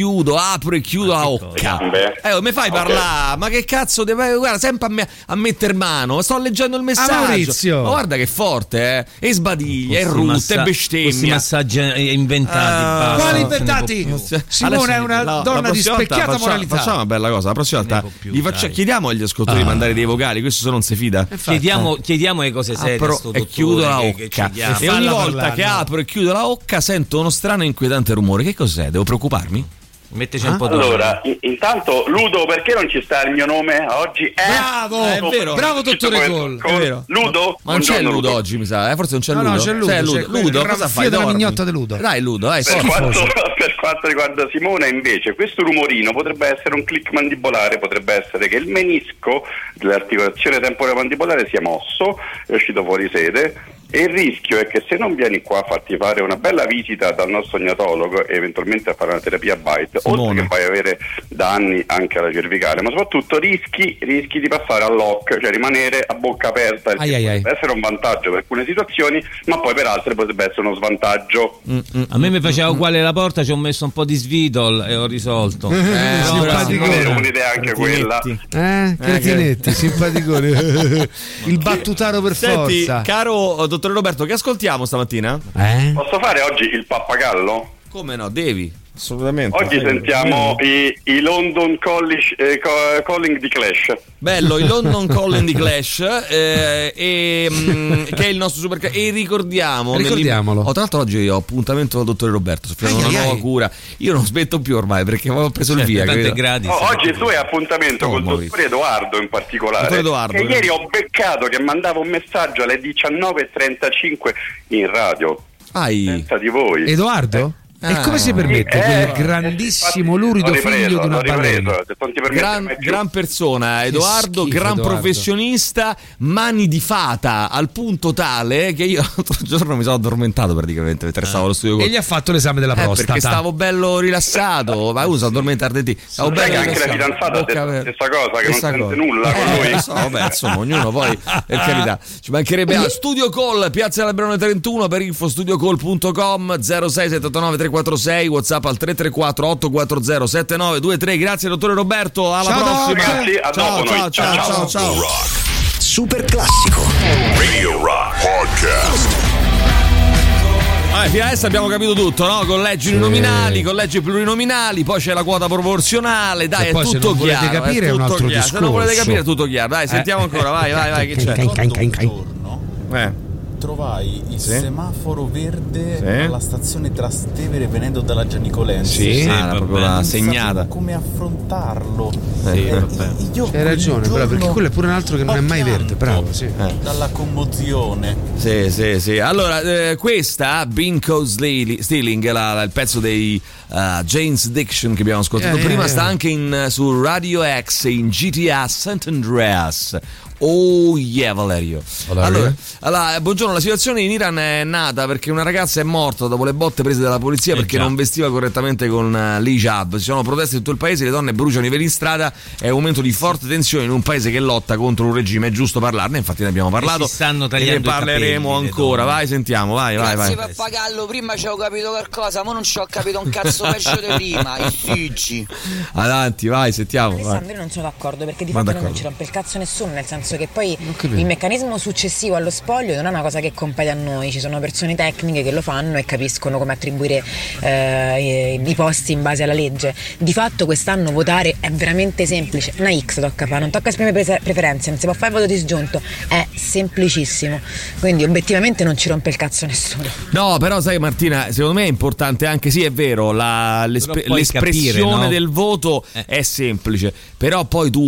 occa. Mi fai parlare? Ma che cazzo guarda, sempre a metter mano. Sto leggendo il messaggio. Maurizio. Ma guarda che forte, E sbadiglia, è rutta, è bestemmia. Questi massaggi inventati. Quali inventati? Simona è una donna di specchiata moralità. Una bella cosa, la prossima volta chiediamo agli ascoltatori di mandare dei vocali, questo se non si fida. Chiediamo le cose serie e chiudo la occa e ogni volta che apro e chiudo la occa sento uno strano e inquietante rumore. Che cos'è? Devo preoccuparmi? Metteci un po' di allora, intanto Ludo, perché non ci sta il mio nome oggi? Bravo, è vero. Bravo dottore Cole. È vero. Ludo? Ma non c'è Ludo oggi, mi sa. Forse non c'è Ludo. No, c'è Ludo. Ludo, cosa fai? La mignotta di Ludo. Dai Ludo, dai. Per quanto riguarda Simona, invece, questo rumorino potrebbe essere un click mandibolare, potrebbe essere che il menisco dell'articolazione temporomandibolare sia mosso, è uscito fuori sede. E il rischio è che se non vieni qua a farti fare una bella visita dal nostro ognatologo e eventualmente a fare una terapia bite, oltre che puoi avere danni anche alla cervicale, ma soprattutto rischi di passare al lock, cioè rimanere a bocca aperta. Potrebbe essere un vantaggio per alcune situazioni, ma poi per altre potrebbe essere uno svantaggio. A me mi faceva uguale la porta, ci ho messo un po' di Svidol e ho risolto. Simpaticone. Un'idea anche quella. Cretinetti, simpaticone. Il battutaro per forza. Caro dottore Roberto, che ascoltiamo stamattina? Posso fare oggi il pappagallo? Come no, devi. Assolutamente. Oggi sentiamo i London Calling di Clash. Bello, i London Calling di Clash, che è il nostro super. E ricordiamolo. Tra l'altro oggi ho appuntamento con il dottore Roberto, sto facendo una nuova cura. Io non smetto più ormai perché ho preso il via. Oggi tu hai appuntamento con il dottore Edoardo in particolare. Che ieri ho beccato che mandava un messaggio alle 19:35 in radio. Senza di voi. Edoardo? E come si permette quel grandissimo lurido figlio di una balena? Gran persona, Edoardo, gran professionista, mani di fata al punto tale che io l'altro giorno mi sono addormentato praticamente mentre stavo allo studio. E gli ha fatto l'esame della prostata. Perché stavo bello rilassato, ma uso addormentare di te. Stavo bello anche la fidanzata ha detto la stessa cosa, che non sente nulla con lui. Insomma, ognuno poi, per carità, ci mancherebbe. Studio Call, Piazza Labrone 31, per info studiocall.com 0679 346, WhatsApp al 334 840 7923. Grazie dottore Roberto, alla prossima. Ragazzi, a dopo. Ciao. Super classico Radio Rock Podcast. Fino adesso abbiamo capito tutto, no? Collegi uninominali, collegi plurinominali, poi c'è la quota proporzionale, dai, è tutto chiaro. Se capire è un altro discorso. Se non volete capire è tutto chiaro, dai, sentiamo ancora, vai, che c'è? Trovai il semaforo verde alla stazione Trastevere venendo dalla Gianicolensi. Proprio la segnata. Come affrontarlo? Hai ragione, però, perché quello è pure un altro che non è mai verde, bravo, dalla commozione. Sì. Allora, questa Bingo Stealing, il pezzo dei Jane's Addiction che abbiamo ascoltato prima, sta anche su Radio X in GTA St. Andreas. Oh yeah, Valerio. Allora, buongiorno, la situazione in Iran è nata perché una ragazza è morta dopo le botte prese dalla polizia perché non vestiva correttamente con l'hijab. Ci sono proteste in tutto il paese, le donne bruciano i veli in strada, è un momento di forte tensione in un paese che lotta contro un regime, è giusto parlarne, infatti ne abbiamo parlato e ne parleremo ancora. Vai, sentiamo, vai. Grazie pappagallo, prima ci ho capito qualcosa, ma non ci ho capito un cazzo peggio di prima, i figgi. Avanti, vai, sentiamo. Alessandro, io non sono d'accordo perché di fatto non ci rompe il cazzo nessuno, nel senso che poi il meccanismo successivo allo spoglio non è una cosa che compete a noi, ci sono persone tecniche che lo fanno e capiscono come attribuire i posti in base alla legge. Di fatto quest'anno votare è veramente semplice, una X tocca fare, non tocca esprimere preferenze, non si può fare il voto disgiunto, è semplicissimo, quindi obiettivamente non ci rompe il cazzo nessuno. No, però sai Martina, secondo me è importante anche, sì è vero, l'espressione capire, no? del voto è semplice, però poi tu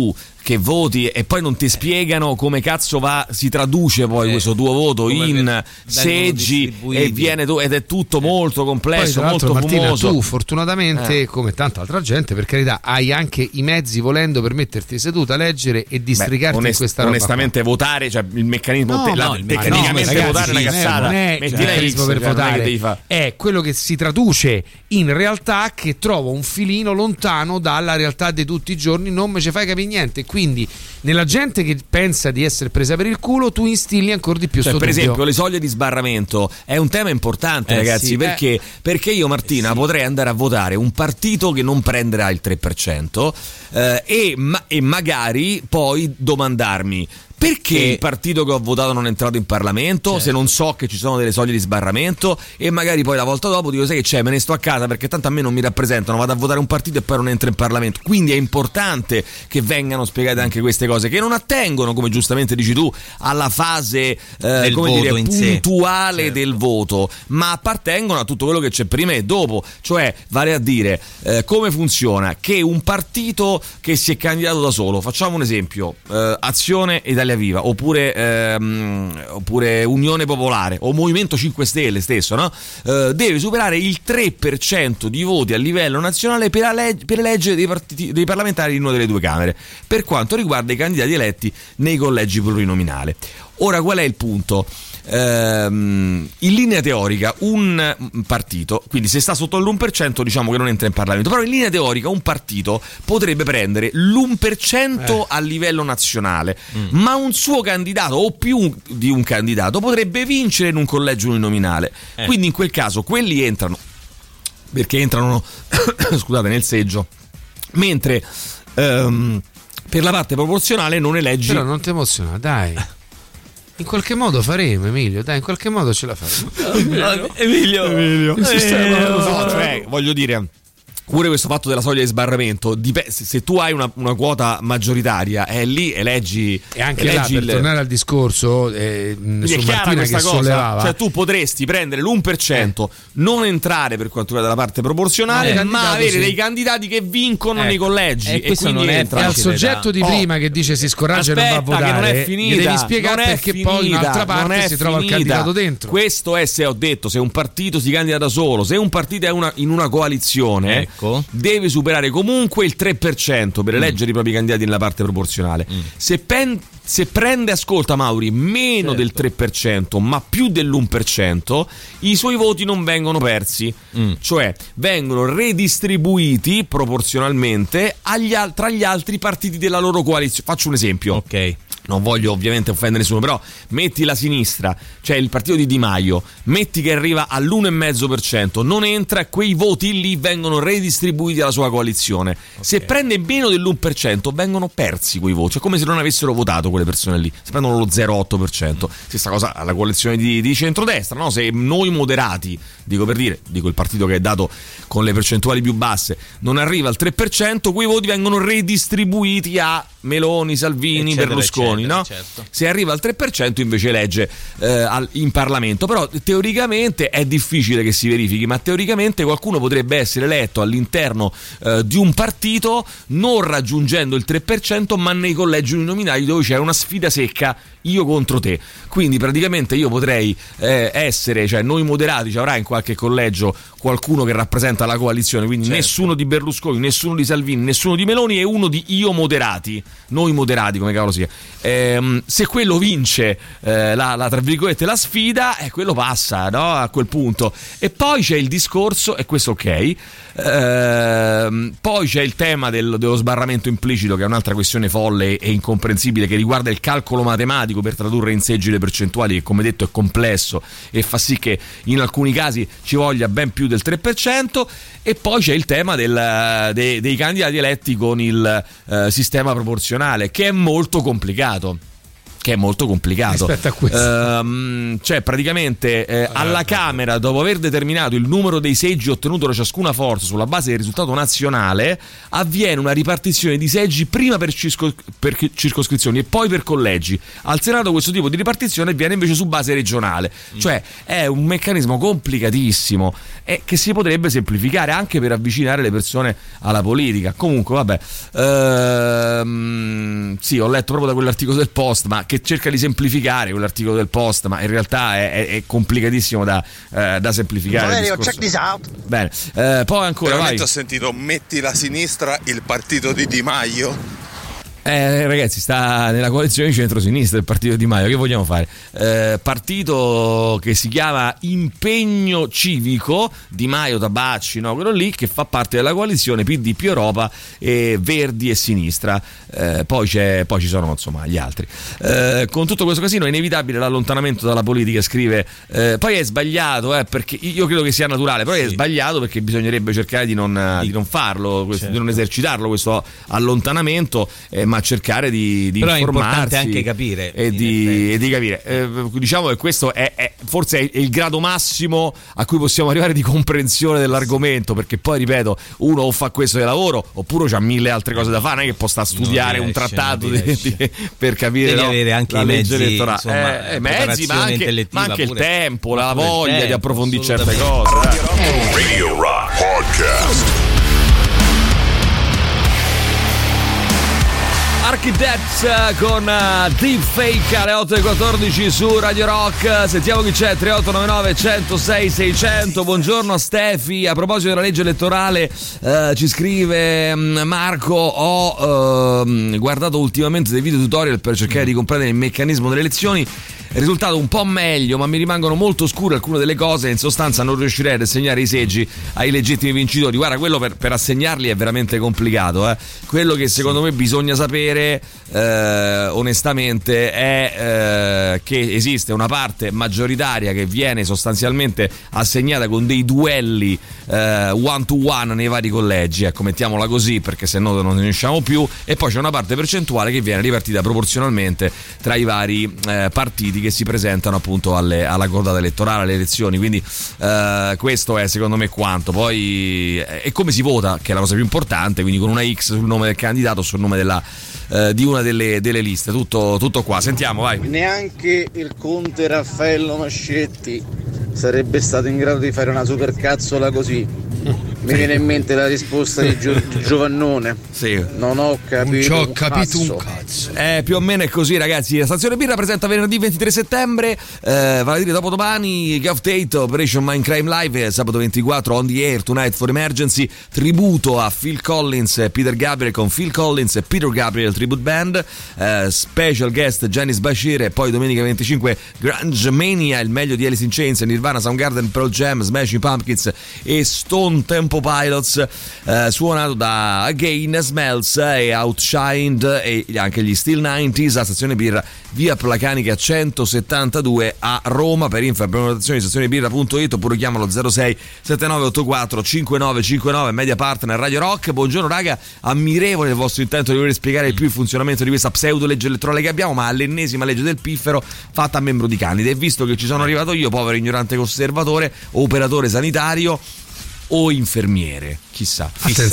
che voti e poi non ti spiegano come cazzo si traduce poi questo tuo voto in seggi e viene ed è tutto molto complesso, poi, molto Martina, fumoso. tu fortunatamente come tanta altra gente, per carità, hai anche i mezzi, volendo, per metterti seduta a leggere e districarti in questa roba onestamente qua. votare, cioè il meccanismo tecnicamente ragazzi, votare è una cazzata, non è metti il la meccanismo X, per votare, fare. è quello che si traduce in realtà, che trovo un filino lontano dalla realtà di tutti i giorni, non me ci fai capire niente. Quindi nella gente che pensa di essere presa per il culo tu instilli ancora di più sto per dubbio. esempio le soglie di sbarramento è un tema importante, ragazzi, sì, perché io, Martina, potrei andare a votare un partito che non prenderà il 3% e magari poi domandarmi: perché il partito che ho votato non è entrato in Parlamento, se non so che ci sono delle soglie di sbarramento, e magari poi la volta dopo dico: sai che c'è, me ne sto a casa perché tanto a me non mi rappresentano, vado a votare un partito e poi non entro in Parlamento. Quindi è importante che vengano spiegate anche queste cose, che non attengono, come giustamente dici tu, alla fase puntuale del voto, ma appartengono a tutto quello che c'è prima e dopo. Cioè, vale a dire, come funziona che un partito che si è candidato da solo, facciamo un esempio, Azione Italia Viva, oppure Unione Popolare o Movimento 5 Stelle stesso, no? Deve superare il 3% di voti a livello nazionale per eleggere dei parlamentari in una delle due Camere, per quanto riguarda i candidati eletti nei collegi plurinominali. Ora, qual è il punto? In linea teorica un partito, quindi se sta sotto l'1% diciamo che non entra in Parlamento, però in linea teorica un partito potrebbe prendere l'1% a livello nazionale, ma un suo candidato o più di un candidato potrebbe vincere in un collegio uninominale. Quindi in quel caso quelli entrano perché entrano scusate, nel seggio, mentre per la parte proporzionale non eleggi. Però non ti emoziona, dai. In qualche modo faremo, Emilio, dai, in qualche modo ce la faremo. Emilio. Il sistema, cioè, voglio dire, pure questo fatto della soglia di sbarramento, se tu hai una quota maggioritaria, lì eleggi. E anche là, per tornare al discorso su Martina che sollevava, cioè tu potresti prendere l'1%, non entrare per quanto riguarda la parte proporzionale, ma avere dei candidati che vincono nei collegi, e quindi non è al soggetto di prima che dice si scoraggia e non va a votare, che non è finita, gli devi spiegare perché poi in un'altra parte si trova il candidato dentro. Questo è, se ho detto, se un partito si candida da solo, se un partito è in una coalizione, deve superare comunque il 3% per eleggere i propri candidati nella parte proporzionale. Se prende, ascolta Mauri, meno del 3% ma più dell'1%, i suoi voti non vengono persi, cioè vengono redistribuiti proporzionalmente tra gli altri partiti della loro coalizione. Faccio un esempio. Non voglio ovviamente offendere nessuno, però metti la sinistra, cioè il partito di Di Maio, metti che arriva all'1,5%, non entra, quei voti lì vengono redistribuiti alla sua coalizione. Se prende meno dell'1% vengono persi quei voti, è come se non avessero votato quelle persone lì, se prendono lo 0,8%. Stessa cosa alla coalizione di centrodestra, no? Se Noi Moderati, dico il partito che è dato con le percentuali più basse, non arriva al 3%, quei voti vengono redistribuiti a Meloni, Salvini, eccetera, Berlusconi, eccetera, no? Certo. Se arriva al 3% invece elegge in Parlamento. Però teoricamente è difficile che si verifichi, ma teoricamente qualcuno potrebbe essere eletto all'interno di un partito non raggiungendo il 3%, ma nei collegi uninominali dove c'è una sfida secca, io contro te. Quindi praticamente io potrei essere, cioè Noi Moderati ci avrà in qualche collegio qualcuno che rappresenta la coalizione, quindi nessuno di Berlusconi, nessuno di Salvini, nessuno di Meloni, e uno di Io Moderati, Noi Moderati, come cavolo sia. Se quello vince tra virgolette la sfida, quello passa, no? A quel punto. E poi c'è il discorso, e questo ok, poi c'è il tema dello sbarramento implicito, che è un'altra questione folle e incomprensibile, che riguarda il calcolo matematico per tradurre in seggi le percentuali, che come detto è complesso e fa sì che in alcuni casi ci voglia ben più del 3%. E poi c'è il tema dei candidati eletti con il sistema proporzionale, che è molto complicato. che è molto complicato. Rispetto a questo. Cioè praticamente alla Camera, dopo aver determinato il numero dei seggi ottenuto da ciascuna forza sulla base del risultato nazionale, avviene una ripartizione di seggi prima per circoscrizioni e poi per collegi. Al Senato questo tipo di ripartizione avviene invece su base regionale, cioè è un meccanismo complicatissimo e che si potrebbe semplificare anche per avvicinare le persone alla politica. Comunque vabbè, sì, ho letto proprio da quell'articolo del Post, ma che cerca di semplificare quell'articolo del Post, ma in realtà è complicatissimo da semplificare. Valerio, check this out. Bene, poi ancora veramente vai. Ho sentito metti la sinistra, il partito di Di Maio. Ragazzi, sta nella coalizione di centro-sinistra il partito Di Maio, che vogliamo fare? Partito che si chiama Impegno Civico, Di Maio, Tabacci, no? Quello lì, che fa parte della coalizione PD più Europa e Verdi e Sinistra. Poi ci sono insomma gli altri. Con tutto questo casino è inevitabile l'allontanamento dalla politica, scrive. Poi è sbagliato, perché io credo che sia naturale, però è sbagliato perché bisognerebbe cercare di non farlo, di non esercitarlo questo allontanamento, ma cercare di però informarsi. Però è importante anche capire e di capire. Diciamo che questo è forse è il grado massimo a cui possiamo arrivare di comprensione dell'argomento, perché poi ripeto, uno o fa questo di lavoro oppure c'ha mille altre cose da fare, non è che può stare a studiare un trattato per capire, devi avere anche la i legge mezzi, elettorale, insomma, mezzi, ma anche il tempo, la voglia di approfondire certe cose. Radio Rock Podcast. Architects con Deepfake alle 8:14 su Radio Rock. Sentiamo chi c'è. 3899 106 600. Buongiorno a Stefi. A proposito della legge elettorale, ci scrive Marco: ho guardato ultimamente dei video tutorial per cercare di comprendere il meccanismo delle elezioni. È risultato un po' meglio, ma mi rimangono molto oscure alcune delle cose. In sostanza non riuscirei ad assegnare i seggi ai legittimi vincitori. Guarda, quello per assegnarli è veramente complicato. Quello che secondo me bisogna sapere onestamente è che esiste una parte maggioritaria che viene sostanzialmente assegnata con dei duelli one to one nei vari collegi, ecco, mettiamola così, perché se no non ne usciamo più, e poi c'è una parte percentuale che viene ripartita proporzionalmente tra i vari partiti che si presentano appunto alla cordata elettorale, alle elezioni. Quindi questo è secondo me quanto. Poi è come si vota, che è la cosa più importante, quindi con una X sul nome del candidato, sul nome di una delle liste. Tutto qua. Sentiamo, vai. Neanche il conte Raffaello Mascetti sarebbe stato in grado di fare una supercazzola così. Mi viene in mente la risposta di Giovannone. Sì. Non ho capito un cazzo. Più o meno è così, ragazzi. La stazione Birra presenta venerdì 23 settembre, vale a dire dopodomani, Gov Tate, Operation Mindcrime Live, sabato 24 On The Air, Tonight for Emergency, tributo a Phil Collins e Peter Gabriel con Phil Collins e Peter Gabriel Tribute Band, special guest Janis Bashir, e poi domenica 25 Grunge Mania, il meglio di Alice in Chains, Nirvana, Soundgarden, Pearl Jam, Smashing Pumpkins e Stone Tempo Pilots, suonato da Again, Smells e Outshined e anche gli Still 90s. a Stazione Birra, via Placanica 172 a Roma. Per info e prenotazioni stazionebirra.it oppure chiamalo 06 7984 5959, media partner Radio Rock. Buongiorno raga, ammirevole il vostro intento di voler spiegare più il funzionamento di questa pseudo legge elettorale che abbiamo, ma all'ennesima legge del piffero fatta a membro di Candida, e visto che ci sono arrivato io, povero ignorante conservatore, operatore sanitario o infermiere, chissà.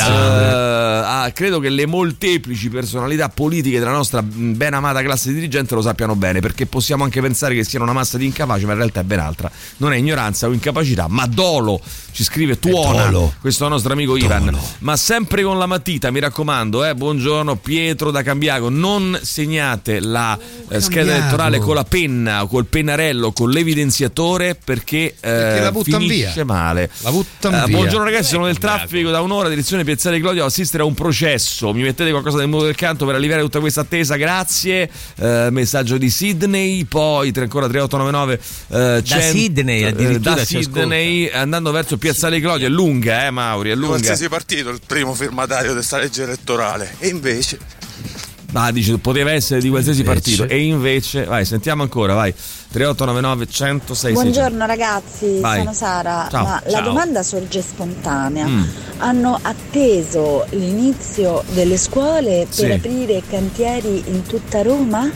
Credo che le molteplici personalità politiche della nostra ben amata classe dirigente lo sappiano bene, perché possiamo anche pensare che siano una massa di incapaci, ma in realtà è ben altra. Non è ignoranza o incapacità, ma dolo. Ci scrive Tuona, questo nostro amico Ivan. Ma sempre con la matita, mi raccomando. Buongiorno Pietro da Cambiago. Non segnate la scheda elettorale con la penna o col pennarello, con l'evidenziatore, perché la buttano finisce via. Male. La buttano via. Buongiorno ragazzi, sono nel traffico da un'ora, direzione Piazzale Clodio, a assistere a un processo. Mi mettete qualcosa nel muro del canto per alleviare tutta questa attesa, grazie. Messaggio di Sydney, poi ancora 3899 da Sydney addirittura, da Sydney andando verso Piazzale Clodio. È lunga, Mauri, è lunga. Qualsiasi partito il primo firmatario di questa legge elettorale, e invece dice poteva essere di qualsiasi partito, e invece vai, sentiamo ancora, vai. 3899 106. Buongiorno ragazzi, vai. Sono Sara. Ciao. Ma Ciao. la domanda sorge spontanea. Hanno atteso l'inizio delle scuole per aprire cantieri in tutta Roma?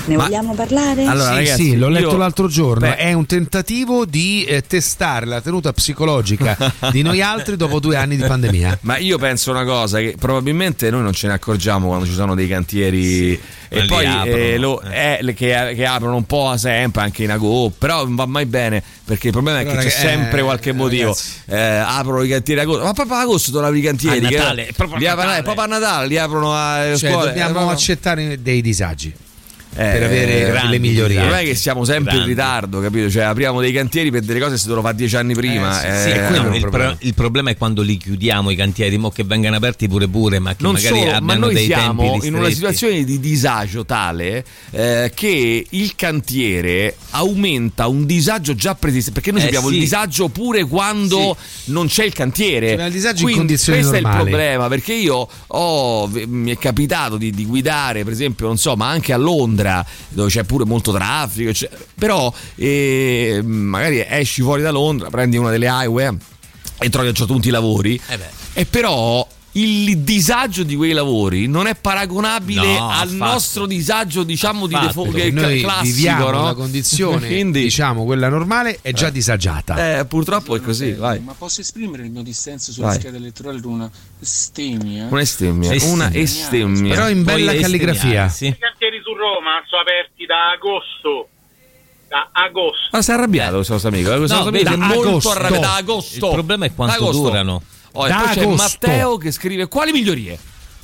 Ne vogliamo parlare? Allora, ragazzi, sì, l'ho letto io- l'altro giorno. Beh. È un tentativo di testare la tenuta psicologica di noi altri dopo 2 anni di pandemia. Ma io penso una cosa, che probabilmente noi non ce ne accorgiamo quando ci sono dei cantieri e li poi aprono, che aprono un po' sempre anche in agosto, però non va mai bene perché il problema è che Però, c'è sempre qualche motivo. Aprono i cantieri a agosto, ma proprio a agosto dove apri i cantieri? A Natale, è proprio a Natale. proprio a Natale li aprono a Cioè, scuole. dobbiamo accettare dei disagi per avere grandi le migliorie. Non è che siamo sempre Grandi. in ritardo, capito? Cioè apriamo dei cantieri per delle cose che si devono fare 10 anni prima. Il problema è quando li chiudiamo i cantieri, mo che vengano aperti pure, ma che non magari solo, ma abbiano noi dei tempi siamo ristretti. in una situazione di disagio tale che il cantiere aumenta un disagio già preesistente, perché noi abbiamo sì. il disagio pure quando non c'è il cantiere. Cioè, il disagio in Quindi condizioni questo è normali. il problema, perché io mi è capitato di guidare, per esempio, non so, ma anche a Londra dove c'è pure molto traffico, però magari esci fuori da Londra, prendi una delle highway e trovi a un certo punto i lavori e però il disagio di quei lavori non è paragonabile al nostro disagio, diciamo, di default, che noi classico, viviamo no? la condizione Quindi, diciamo quella normale è già disagiata. Purtroppo è così, vai. Ma posso esprimere il mio dissenso sulla Vai. scheda elettorale di una stemmia? Una estemmia. Però in bella calligrafia. I cantieri su Roma sono aperti da agosto. Da agosto. Ma si è arrabbiato questo nostro amico, questo nostro amico è molto arrabbiato da agosto. Il problema è quanto Agosto. durano. E poi c'è Matteo che scrive quali migliorie?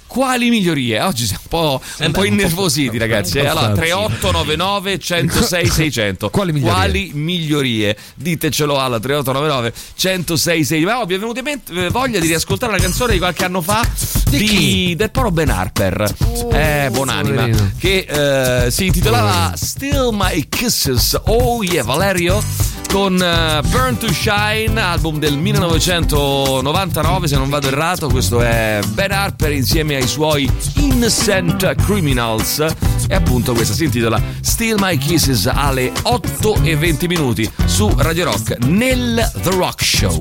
Oggi siamo un po' innervositi, ragazzi. Allora 3899 106 600. Quali migliorie? Ditecelo alla 3899 106 600. Ma vi è venuta in mente voglia di riascoltare la canzone di qualche anno fa del poro Ben Harper, buonanima, che si intitolava Still My Kisses. Oh yeah, Valerio, con Burn to Shine, album del 1999 se non vado errato. Questo è Ben Harper insieme ai suoi Innocent Criminals e appunto questa si intitola Still My Kisses alle 8:20 su Radio Rock nel The Rock Show.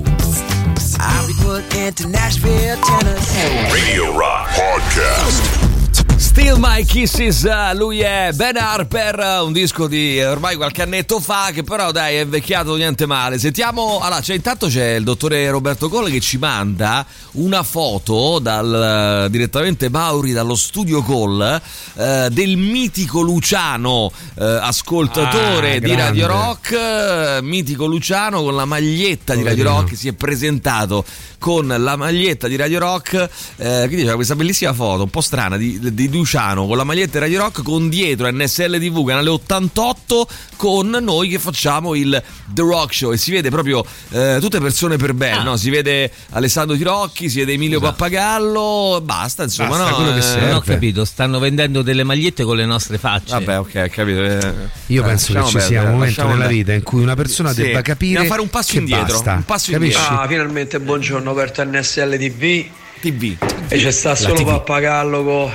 Radio Rock Podcast. Still My Kisses, lui è Ben Harper, un disco di ormai qualche annetto fa che però dai è vecchiato niente male. Sentiamo, allora intanto c'è il dottore Roberto Colle che ci manda una foto direttamente Mauri dallo studio Call del mitico Luciano, ascoltatore di Radio Rock, mitico Luciano con la maglietta di Radio Rock, si è presentato con la maglietta di Radio Rock, quindi c'è questa bellissima foto un po' strana di Luciano con la maglietta di Radio Rock, con dietro NSL TV canale 88 con noi che facciamo il The Rock Show e si vede proprio tutte persone per bene, no? Si vede Alessandro Tirocchi, si vede Emilio Pappagallo, basta insomma. Basta, quello che serve. Non ho capito, stanno vendendo delle magliette con le nostre facce. Vabbè, ok, capito. Io penso che ci sia un momento nella vita in cui una persona debba capire dobbiamo fare un passo che indietro, basta. un passo Capisci? indietro. Finalmente buongiorno, ho aperto NSL TV e c'è sta La solo TV. Pappagallo con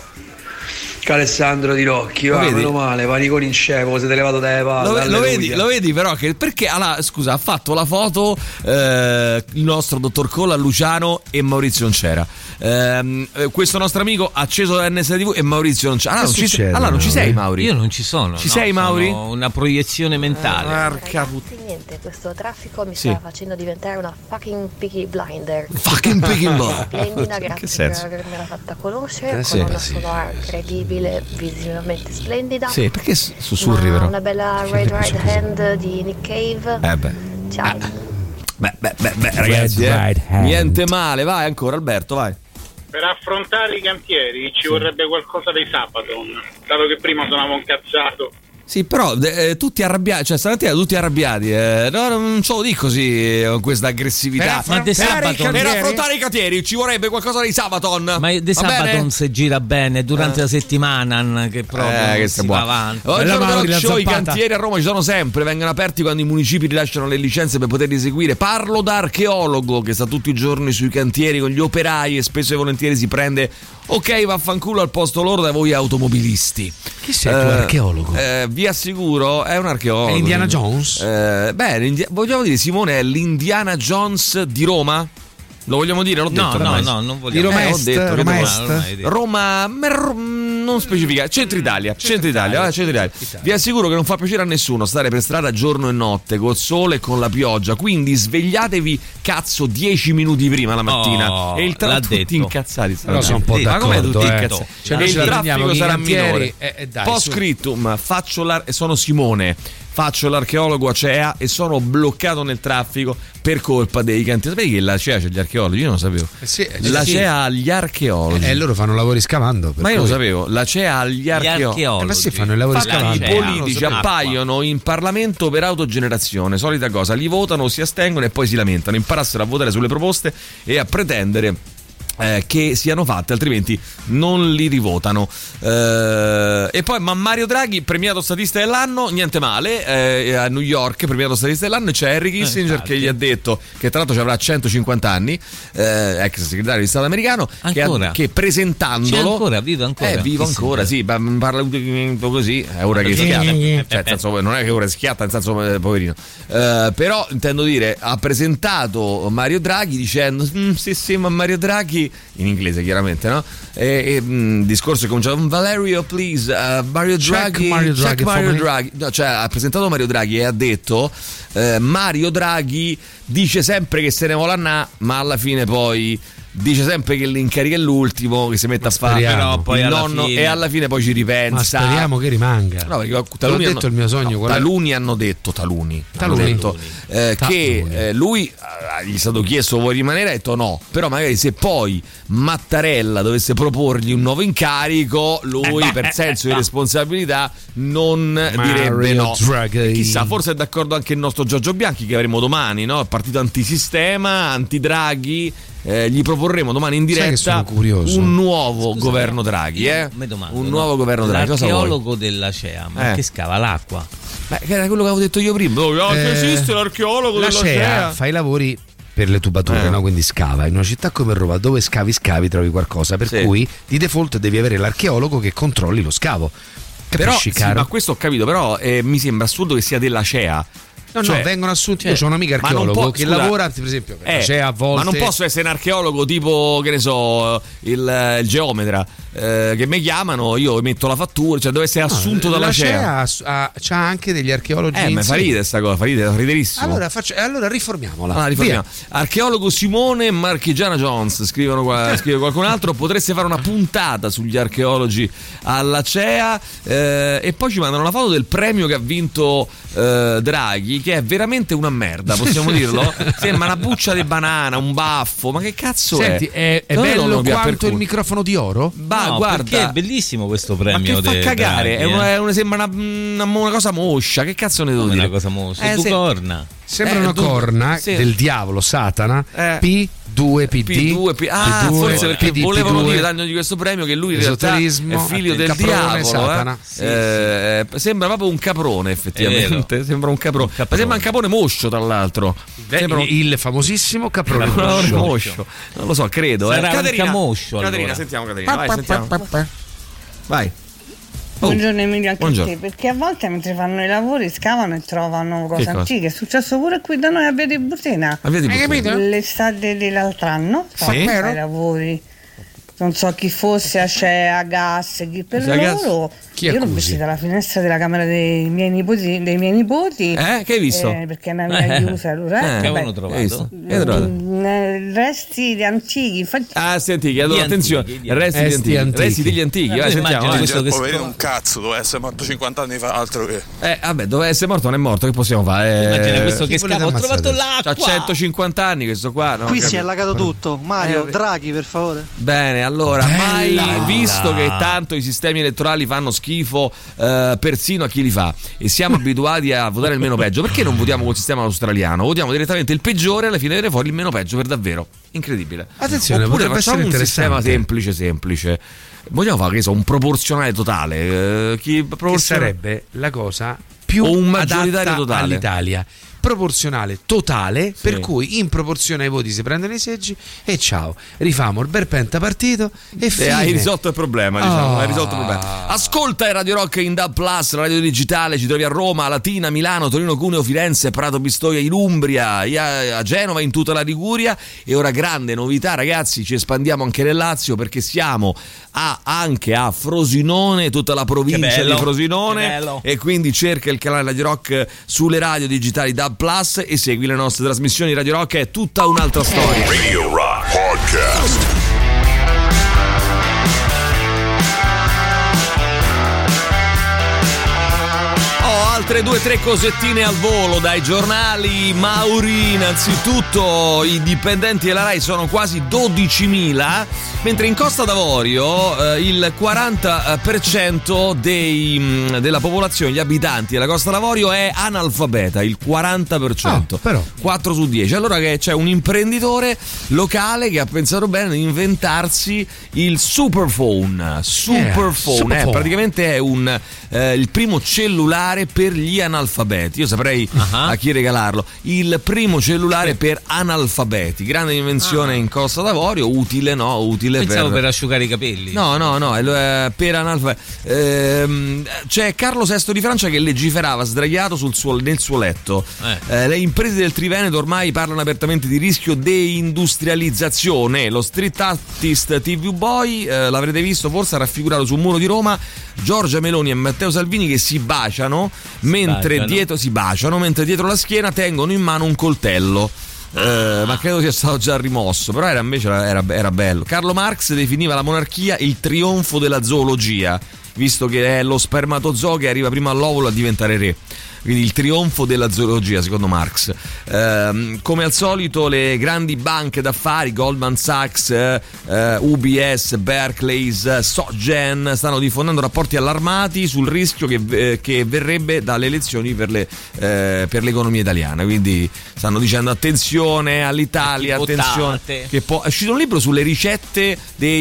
Alessandro Tirocchi, Lo vedi? meno male, paniconi in scemo, siete levato dalle palle. Lo vedi però che perché allora scusa ha fatto la foto il nostro dottor Colla, Luciano e Maurizio non c'era. Questo nostro amico ha acceso la NSTV e Maurizio non c'era. Allora non ci sei, Mauri? Io non ci sono. Ci sei, Mauri? Sono una proiezione mentale. Niente, questo traffico mi Sì. sta facendo diventare una fucking Peaky Blinder. Fucking Peaky Blinder. Splendida, Che grazie senso? per avermela fatta conoscere, Sì, con una sì. sonora incredibile, visivamente splendida. Sì, perché sussurri una, però? una bella Red Right Hand di Nick Cave. Ciao. Beh, ragazzi, Right Hand. niente male, vai ancora Alberto, vai. Per affrontare i cantieri ci vorrebbe qualcosa dei Sabaton, dato che prima suonavo incazzato. Sì, però tutti arrabbiati, cioè stamattina tutti arrabbiati. No, non ce lo dico così con questa aggressività. Per affrontare i cantieri ci vorrebbe qualcosa dei Sabaton. Ma De Sabaton si gira bene durante la settimana che proprio che si va avanti. Oggi al Rock Show i cantieri a Roma ci sono sempre, vengono aperti quando i municipi rilasciano le licenze per poterli eseguire. Parlo da archeologo che sta tutti i giorni sui cantieri con gli operai e spesso e volentieri si prende ok vaffanculo al posto loro da voi automobilisti. Chi sei tu, archeologo? Vi assicuro, è un archeologo. È Indiana Jones? Vogliamo dire, Simone, è l'Indiana Jones di Roma? Lo vogliamo dire? L'ho detto. No, non vogliamo. Di Roma Ho Est, detto, Roma che Est. ormai hai detto. Roma, non non specifica. Centro Italia. Vi assicuro che non fa piacere a nessuno stare per strada giorno e notte col sole e con la pioggia, quindi svegliatevi 10 minuti prima la mattina e il traffico tutti incazzati. Però sono un po' d'accordo, ma come tutti incazzati? Cioè, e il traffico sarà minore. Dai, Post scriptum, sono Simone. Faccio l'archeologo ACEA e sono bloccato nel traffico per colpa dei cantieri. Sapete che l'ACEA c'è gli archeologi? Io non lo sapevo. L'ACEA ha gli archeologi. Loro fanno lavori scavando. Ma io lo sapevo. l'ACEA ha gli archeologi. Ma sì, fanno i lavori scavando. I politici appaiono in Parlamento per autogenerazione. Solita cosa, li votano, si astengono e poi si lamentano. Imparassero a votare sulle proposte e a pretendere che siano fatte, altrimenti non li rivotano. E poi Mario Draghi, premiato statista dell'anno, niente male, a New York, premiato statista dell'anno, e c'è Henry Kissinger che gli ha detto, che tra l'altro ci avrà 150 anni, ex segretario di Stato americano, che presentandolo vive ancora, vivo ancora, sì, parla così, è ora che schiatta, cioè, nel senso, non è che ora schiatta, nel senso, poverino, però intendo dire, ha presentato Mario Draghi dicendo sì, ma Mario Draghi, in inglese chiaramente, no? Il discorso è cominciato: Valerio, please, Mario Draghi, check Mario Draghi. No, cioè, ha presentato Mario Draghi e ha detto Mario Draghi dice sempre che se ne vuole andare, ma alla fine poi dice sempre che l'incarica è l'ultimo, che si mette a fare però poi il nonno e alla fine poi ci ripensa. Ma speriamo che rimanga. No, perché taluni hanno detto il mio sogno. Hanno detto che lui gli è stato chiesto vuoi rimanere, ha detto no, però magari se poi Mattarella dovesse proporgli un nuovo incarico, lui per senso di responsabilità non direbbe no. Chissà, forse è d'accordo anche il nostro Giorgio Bianchi, che avremo domani, no? Partito antisistema, anti-Draghi. Gli proporremo domani in diretta un nuovo governo Draghi, un nuovo governo Draghi. L'archeologo dell'ACEA, ma che scava l'acqua? Beh, che era quello che avevo detto io prima. Esiste l'archeologo dell'ACEA. Fa i lavori per le tubature, no? Quindi scava. In una città come Roma, dove scavi trovi qualcosa, per cui di default devi avere l'archeologo che controlli lo scavo. Capisci, però, caro? Ma questo ho capito, però mi sembra assurdo che sia dell'ACEA. No, vengono assunti. Io ho un'amica archeologo che lavora, per esempio, a volte. Ma non posso essere un archeologo tipo, che ne so, il geometra, che mi chiamano, io metto la fattura, cioè deve essere assunto dalla CEA. C'ha anche degli archeologi. Ma fa ridere sta cosa, fa riderissimo. Allora riformiamola. Archeologo Simone Marchigiana Jones, scrive qualcun altro, potreste fare una puntata sugli archeologi alla CEA, e poi ci mandano la foto del premio che ha vinto Draghi, che è veramente una merda, possiamo dirlo? Sembra una buccia di banana, un baffo, ma che cazzo Senti, è bello quanto il microfono di oro? Guarda, è bellissimo questo premio. Ma che fa cagare, sembra una cosa moscia, che cazzo ne devo dire? Una cosa moscia, corna. Sembra una corna del diavolo, Satana, P2PD. Forse perché volevano dire l'anno di questo premio che lui in realtà è figlio del diavolo. Satana. Sembra proprio un caprone, effettivamente. Sembra un caprone. Ma sembra un caprone moscio, tra l'altro. Il famosissimo caprone moscio. Non lo so, credo. Caterina, allora. Sentiamo Caterina. Vai, sentiamo. Vai. Buongiorno Emilio, anche a te, perché a volte mentre fanno i lavori scavano e trovano cose antiche. È successo pure qui da noi a Via di Busena. Hai capito? L'estate dell'altro anno i lavori. Non so chi fosse, ACEA, gas, chi per loro. Io l'ho visto dalla finestra della camera dei miei nipoti. Che hai visto? Perché è una via chiusa. Che avevano trovato? Resti antichi. Infatti... Senti, attenzione. Resti degli antichi. Vai, sentiamo. Povero un cazzo, doveva essere morto 50 anni fa, altro che. Doveva essere morto, non è morto, che possiamo fare? Immagina questo che scava, ho trovato l'acqua. Ha 150 anni questo qua, no? Qui si è allagato tutto. Mario, Draghi, per favore. Bene, allora, mai visto che tanto i sistemi elettorali fanno schifo persino a chi li fa, e siamo abituati a votare il meno peggio, perché non votiamo col sistema australiano? Votiamo direttamente il peggiore, alla fine viene fuori il meno peggio per davvero. Incredibile. Attenzione, oppure facciamo un sistema semplice. Vogliamo fare un proporzionale totale, che sarebbe la cosa più o un maggioritario adatta totale all'Italia. proporzionale totale, per cui in proporzione ai voti si prendono i seggi e ciao, rifamo il bel penta partito e fine. Hai risolto il problema, diciamo, hai risolto il problema. Ascolta Radio Rock in DAB+, la radio digitale, ci trovi a Roma, Latina, Milano, Torino, Cuneo, Firenze, Prato, Pistoia, in Umbria, a Genova, in tutta la Liguria. E ora grande novità, ragazzi, ci espandiamo anche nel Lazio, perché siamo anche a Frosinone, tutta la provincia di Frosinone, e quindi cerca il canale Radio Rock sulle radio digitali DAB+ e segui le nostre trasmissioni. Radio Rock è tutta un'altra storia. Radio Rock Podcast. Altre 2-3 cosettine al volo dai giornali. Mauri, innanzitutto i dipendenti della Rai sono quasi 12.000, mentre in Costa d'Avorio il 40% della popolazione, gli abitanti della Costa d'Avorio è analfabeta, il 40%, però 4 su 10. Allora che c'è un imprenditore locale che ha pensato bene di inventarsi il Superphone. Superphone. Praticamente è il primo cellulare per gli analfabeti. Io saprei a chi regalarlo. Il primo cellulare per analfabeti. Grande invenzione in Costa d'Avorio. Utile, no? Utile. Pensavo per asciugare i capelli. No, per analfabeti. C'è Carlo VI di Francia che legiferava sdraiato nel suo letto. Le imprese del Triveneto ormai parlano apertamente di rischio deindustrializzazione. Lo street artist TV Boy, l'avrete visto forse, ha raffigurato sul muro di Roma Giorgia Meloni e Matteo Salvini che si baciano mentre dietro la schiena tengono in mano un coltello. Ma credo sia stato già rimosso, però era bello. Carlo Marx definiva la monarchia il trionfo della zoologia, visto che è lo spermatozoo che arriva prima all'ovulo a diventare re. Quindi il trionfo della zoologia, secondo Marx. Come al solito le grandi banche d'affari, Goldman Sachs, UBS, Barclays, SocGen, stanno diffondendo rapporti allarmati sul rischio che verrebbe dalle elezioni per l'economia italiana. Quindi stanno dicendo attenzione all'Italia, attenzione, che è uscito un libro sulle ricette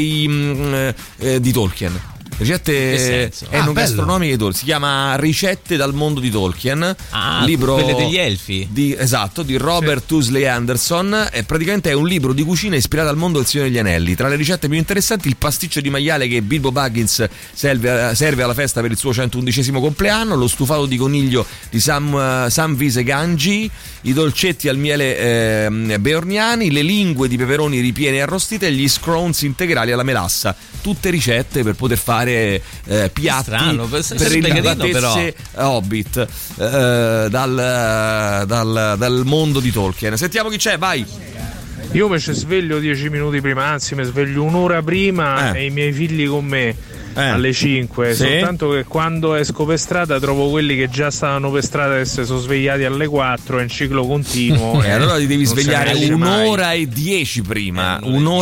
di Tolkien. Ricette enogastronomiche di Tolkien, si chiama Ricette dal mondo di Tolkien, libro quelle degli elfi di Robert Tusley Anderson. E praticamente è un libro di cucina ispirato al mondo del Signore degli Anelli. Tra le ricette più interessanti il pasticcio di maiale che Bilbo Baggins serve alla festa per il suo 111° compleanno, lo stufato di coniglio di Samvise Ganji, i dolcetti al miele beorniani, le lingue di peperoni ripiene e arrostite e gli scones integrali alla melassa. Tutte ricette per poter fare piatti per rilatezze Hobbit dal mondo di Tolkien. Sentiamo chi c'è, vai. Io mi ci sveglio 10 minuti prima, anzi mi sveglio un'ora prima e i miei figli con me alle 5, soltanto che quando esco per strada trovo quelli che già stavano per strada e si sono svegliati alle 4, è in ciclo continuo. Allora ti devi svegliare un'ora e 10 prima.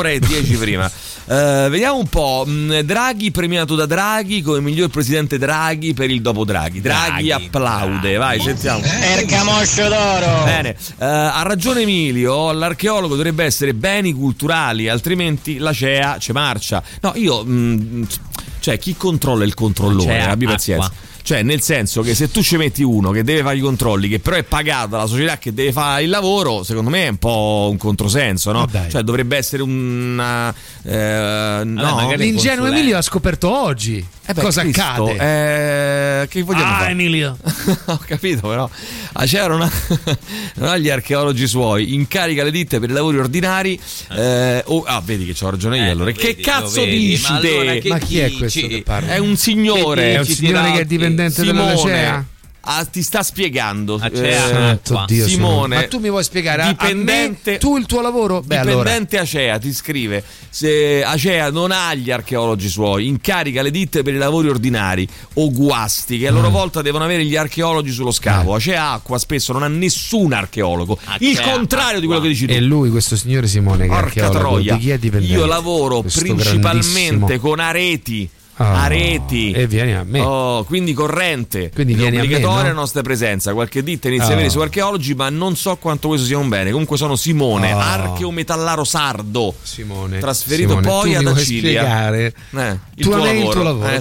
Vediamo un po'. Draghi premiato da Draghi come miglior presidente Draghi per il dopo Draghi. Draghi applaude. Vai, sentiamo. Ercamoscio d'oro. Bene, ha ragione Emilio, l'archeologo dovrebbe essere beni culturali, altrimenti la CEA ci marcia. No, cioè chi controlla il controllore? Abbi pazienza. Cioè, nel senso che se tu ci metti uno che deve fare i controlli, che però è pagato dalla società che deve fare il lavoro, secondo me è un po' un controsenso, no? Cioè dovrebbe essere no, l'ingenuo Emilio ha scoperto oggi cosa accade. Che vogliamo fare? Emilio. Ho capito, però c'erano non ha gli archeologi suoi, incarica le ditte per i lavori ordinari. Vedi che c'ho ragione io. Allora che cazzo dici te? Ma chi è questo che parla? È un signore, che è dipendente dalla CEA. Ti sta spiegando Dio, Simone. Ma tu mi vuoi spiegare dipendente, tu il tuo lavoro? Dipendente ACEA ti scrive: se ACEA non ha gli archeologi suoi, incarica le ditte per i lavori ordinari o guasti che a loro volta devono avere gli archeologi sullo scavo. ACEA Acqua spesso non ha nessun archeologo, il contrario di quello che dici tu. E lui, questo signore Simone, che è archeologo, troia. di chi è dipendente? Io lavoro principalmente con areti e vieni a me. Quindi corrente, quindi vieni obbligatoria a me, la nostra presenza. Qualche ditta inizia a avere su archeologi, ma non so quanto questo sia un bene. Comunque sono Simone, archeometallaro sardo, Simone, trasferito poi ad Acilia. Il tuo lavoro.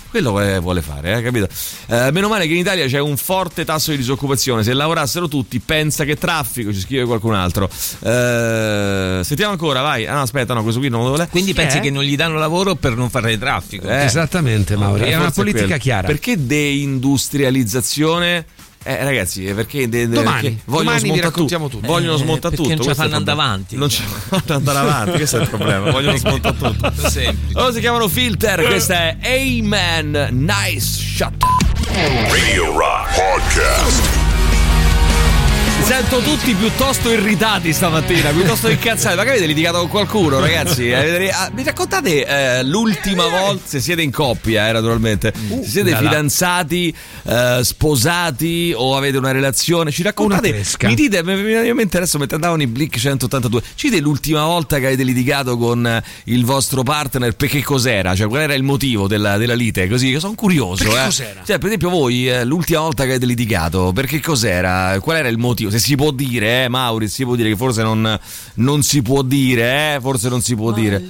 quello vuole fare, capito? Meno male che in Italia c'è un forte tasso di disoccupazione, se lavorassero tutti, pensa che traffico, ci scrive qualcun altro. Sentiamo ancora, vai. No, aspetta, no, questo qui non lo vuole. Quindi pensi che non gli danno lavoro per non fare traffico? Esattamente, Mauri, è una politica chiara. Perché deindustrializzazione? Ragazzi, perché vogliono smontare tutto. Vogliono smontare tutto. Non ci fanno andare avanti. Non ci fanno andare avanti, questo è il problema. Vogliono smontare tutto. Loro si chiamano Filter, questa è Amen. Nice shot. Radio Rock Podcast. Mi sento tutti piuttosto irritati stamattina, piuttosto incazzati. Ma che avete litigato con qualcuno, ragazzi? Mi raccontate l'ultima volta, se siete in coppia, naturalmente, se siete fidanzati, sposati o avete una relazione, ci raccontate, mi dite, mi adesso mentre andavano i Blick 182, ci dite l'ultima volta che avete litigato con il vostro partner, perché cos'era? Cioè, qual era il motivo della lite? Così, che sono curioso. Cos'era? Cioè, per esempio voi, l'ultima volta che avete litigato, perché cos'era? Qual era il motivo? Se si può dire, Mauri, si può dire, che forse non si può dire, forse non si può dire.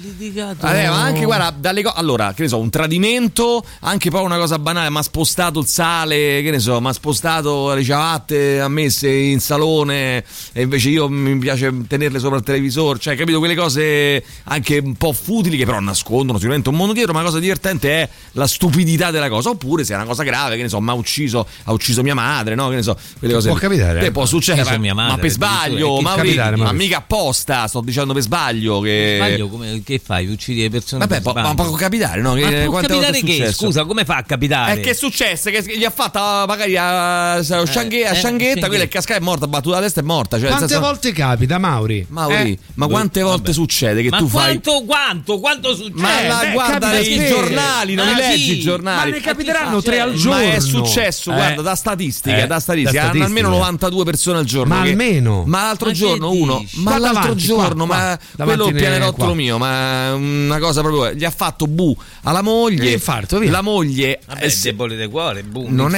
Ma anche, guarda, allora, che ne so, un tradimento, anche poi una cosa banale, ma ha spostato il sale, che ne so, ma ha spostato le ciabatte, ha messe in salone e invece io mi piace tenerle sopra il televisore, cioè, capito, quelle cose anche un po' futili che però nascondono sicuramente un mondo dietro, ma la cosa divertente è la stupidità della cosa, oppure se è una cosa grave, che ne so, ha ucciso mia madre, no, che ne so, quelle cose. Può capitare. Può succedere. Mia madre, ma per sbaglio, ma mica apposta, sto dicendo per sbaglio che fai? Uccidi le persone? Vabbè, ma può capitare, no? Ma può capitare che? Scusa, come fa a capitare? Che è successo? Che gli ha fatta magari a Scianghetta, quella è cascata, è morta, battuta la testa, è morta. Cioè, quante volte capita, Mauri? Ma quante volte succede che tu fai? Quanto succede? Ma guarda i giornali, non li leggi i giornali. Ma ne capiteranno 3 al giorno. Ma è successo, guarda, da statistica, hanno almeno 92 persone al giorno. Ma almeno. Ma l'altro giorno uno, ma l'altro giorno, ma quello è il pianerottolo mio, ma una cosa proprio, gli ha fatto alla moglie. Infarto, via. La moglie è debole del cuore, non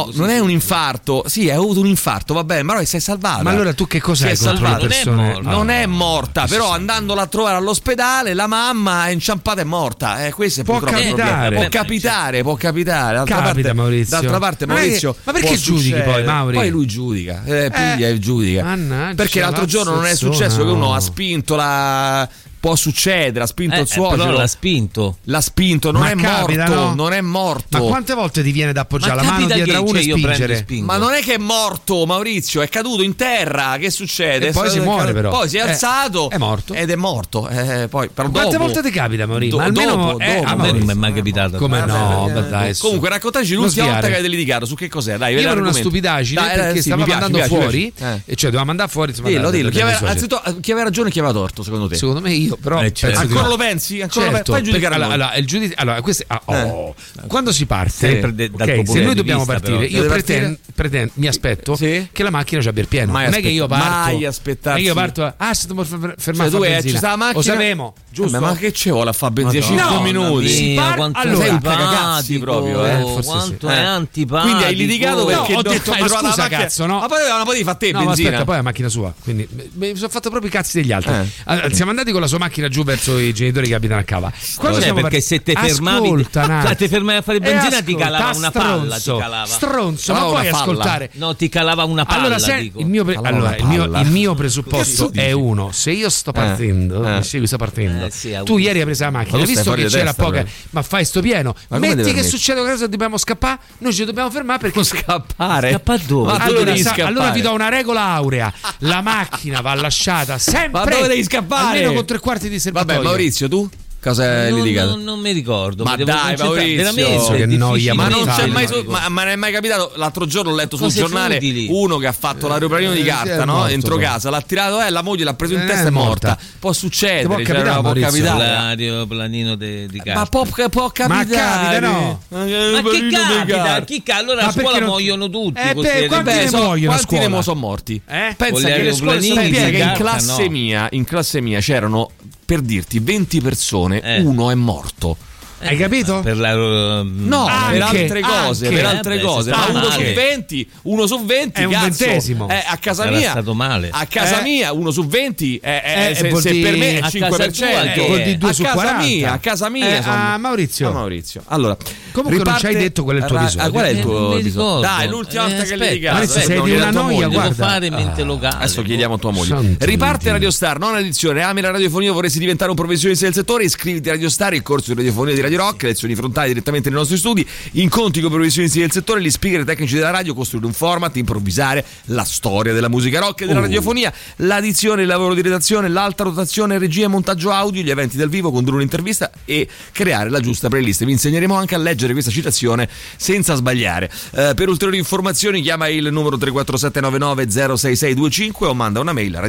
è un infarto. Sì, ha avuto un infarto, va bene, ma allora si è salvata. Ma allora tu che cos'hai contro le persone? Non è morta, però andandola a trovare all'ospedale la mamma è inciampata e morta. Questo è può capitare. Può capitare. Capita, Maurizio. D'altra parte, Maurizio, ma perché giudichi poi, Mauri? Poi lui giudica, giudica. Mannaggia, perché l'altro giorno non è successo che uno ha spinto può succedere, ha spinto il suocero, però l'ha spinto, non ma è capita, morto, no? Non è morto. Ma quante volte ti viene da appoggiare la mano dietro a uno e spingere? Ma non è che è morto, Maurizio, è caduto in terra, che succede? E poi si muore, però poi si è alzato, è morto ed è morto. Poi però quante volte ti capita, Maurizio? Almeno a me non mi è mai capitato. Come no? Dai, comunque raccontaci l'ultima volta che avete litigato, su che cos'è? Dai, io ero una stupidaggine perché stavamo andando fuori, e cioè dovevamo mandare fuori. Dillo. Chi aveva ragione e chi aveva torto, secondo te? Secondo me io, però ancora lo pensi? Certo, fai giudicare quando si parte, se noi dobbiamo partire, io pretendo, mi aspetto che la macchina ci abbia il pieno. Non è che io parto, io parto, stiamo fermando la benzina. Lo sappiamo, giusto? Ma che ci vuole a fare benzina 5 minuti? Allora, cagazzi proprio, quanto è antipatico. Quindi hai litigato perché ho detto scusa, cazzo, no? Ma poi non potevi fare te benzina. Aspetta, poi è la macchina sua, quindi mi sono fatto proprio i cazzi degli altri. Siamo andati con la sua macchina giù verso i genitori che abitano a Cava. Perché se te fermavi a fare benzina ti calava una palla. Stronzo, ma puoi ascoltare? No, ti calava una palla. Il mio presupposto è uno: se io sto partendo, sto partendo, tu ieri hai preso la macchina, hai visto che c'era poca, ma fai sto pieno. Metti che succede qualcosa, dobbiamo scappare, noi ci dobbiamo fermare perché scappare. Scappa dove? Allora vi do una regola aurea: la macchina va lasciata sempre. Ma dove devi scappare? Almeno con 3/4 di serbatoio. Vabbè, Maurizio, tu? Cosa hai litigato? Non mi ricordo. Ma dai, Maurizio, che noia. Ma non c'è mai ma non è mai capitato. L'altro giorno ho letto sul giornale uno che ha fatto l'aeroplanino di carta, no? Dentro casa, l'ha tirato, la moglie l'ha preso in testa e è morta. Può succedere, può capitare. L'aeroplanino di carta. Ma può capitare. Ma capita, no? Ma che capita? Allora a scuola muoiono tutti. Quanti ne sono morti? Pensa che in classe mia c'erano, per dirti, 20 persone, uno è morto. Hai capito? Per la, no, per altre cose, per altre cose. Ma uno su 20 è un ventesimo. A casa mia stato male. A casa mia 1 su 20 se per me è 5%. Vuol dire 2 su 40. A casa mia. Maurizio. Allora, comunque non ci hai detto qual è il tuo episodio. Qual è il tuo episodio? Dai, l'ultima volta che litigato. Sei di una noia, guarda. Devo fare mente locale. Adesso chiediamo a tua moglie. Riparte Radio Star, nona edizione. Ami la radiofonia, vorresti diventare un professionista del settore? Iscriviti a Radio Star, il corso di radiofonia di Radio Rock, lezioni frontali direttamente nei nostri studi, incontri con professionisti del settore, gli speaker tecnici della radio, costruire un format, improvvisare la storia della musica rock e della radiofonia, l'addizione, il lavoro di redazione, l'alta rotazione, regia e montaggio audio, gli eventi dal vivo, condurre un'intervista e creare la giusta playlist. Vi insegneremo anche a leggere questa citazione senza sbagliare. Per ulteriori informazioni chiama il numero 34799 o manda una mail a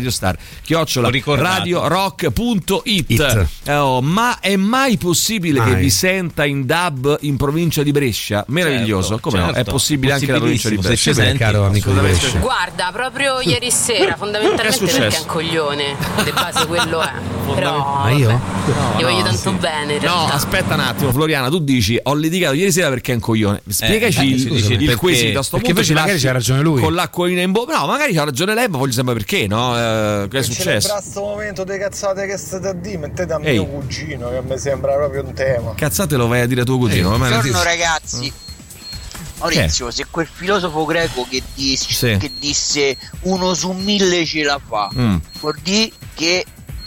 radiostar@radiorock.it. Ma è mai possibile che vi senta in DAB in provincia di Brescia? Meraviglioso, come no? È possibile anche la provincia di Brescia, caro amico di Brescia. Guarda, proprio ieri sera, fondamentalmente perché è un coglione, di base quello è. Però ma io? Gli voglio tanto bene in realtà. No, aspetta un attimo, Floriana, tu dici ho litigato ieri sera perché è un coglione. Spiegaci il quesito a sto punto. Perché magari c'ha ragione lui. Con l'acquolina in bocca. No, magari c'ha ragione lei, ma voglio sapere perché, no? Che è successo? In questo momento di cazzate che state a dire, mettete a mio cugino, che mi sembra proprio un tema. Cazzate lo vai a dire a tuo cugino. Buongiorno ragazzi. Maurizio, se quel filosofo greco che disse 1 su 1000 ce la fa, vuol dire che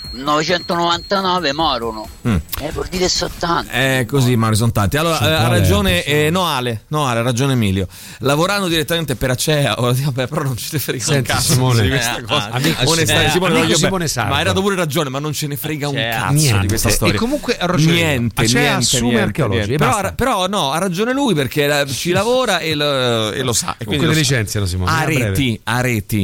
999 morono. Vuol dire sono tanti. Così, Mario, sono tanti. Allora, ha ragione Noale, ha ragione Emilio. Lavorando direttamente per Acea, vabbè, però non ce ne frega un cazzo Simone, di questa cosa. Simone Sardo. Ma hai dato pure ragione, ma non ce ne frega un cazzo di questa storia. E comunque niente, assume archeologi. Però no, ha ragione lui perché ci lavora e lo sa. E quindi le licenziano, Simone. Areti,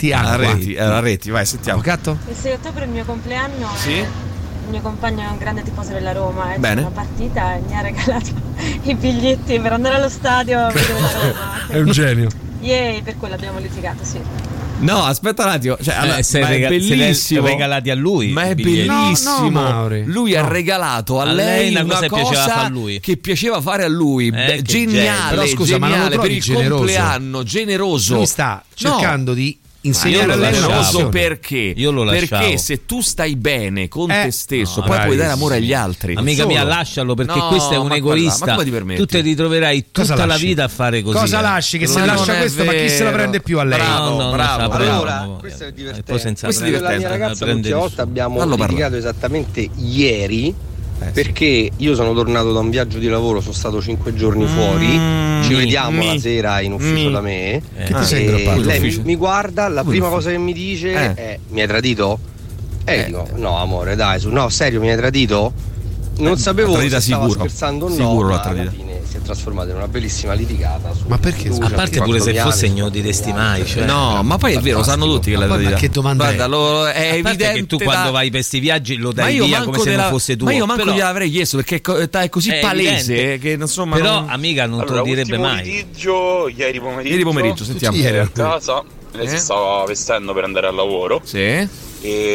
vai, sentiamo. Il 6 ottobre è il mio compleanno. Sì? Il mio compagno è un grande tifoso della Roma, c'è una partita e mi ha regalato i biglietti per andare allo stadio a vedere la Roma. È un genio. Per quello abbiamo litigato, sì. No, aspetta un attimo, è bellissimo. Regalati a lui. Ma è bellissimo. No, lui ha regalato a lei una cosa che piaceva fare a lui. Geniale, però scusa, geniale, ma non lo per il generoso. compleanno, generoso. Lui sta cercando di insegnare a lei una cosa. Perché? Io lo lasciavo. Perché se tu stai bene con te stesso, poi puoi dare amore agli altri. Amica mia, lascialo perché questo è un egoista. Ma come ti permetti? Tu ti ritroverai tutta la vita a fare così. Cosa lasci? Che se lascia questo, ma chi se la prende più a lei? Bravo. Allora, questo è divertente. La mia ragazza l'ultima volta abbiamo litigato esattamente ieri. Perché io sono tornato da un viaggio di lavoro, sono stato 5 giorni fuori, ci vediamo la sera in ufficio da me, che ti sei ingroppato? Lei mi guarda, la prima cosa che mi dice è: mi hai tradito? Dico: no amore, dai, no, serio, mi hai tradito? Non sapevo se stava scherzando o no, ma alla fine si è trasformata in una bellissima litigata. Ma perché? A parte pure se fosse non diresti mai. Cioè. No, ma poi è vero, lo sanno tutti che la verità. Ma che domanda Guarda, è evidente che tu quando vai per questi viaggi lo dai via come se non fosse tuo. Ma io manco gliel'avrei chiesto perché è così palese che insomma. Però amica non te lo direbbe mai. Ieri pomeriggio, sentiamo. A casa lei si stava vestendo per andare al lavoro. Sì.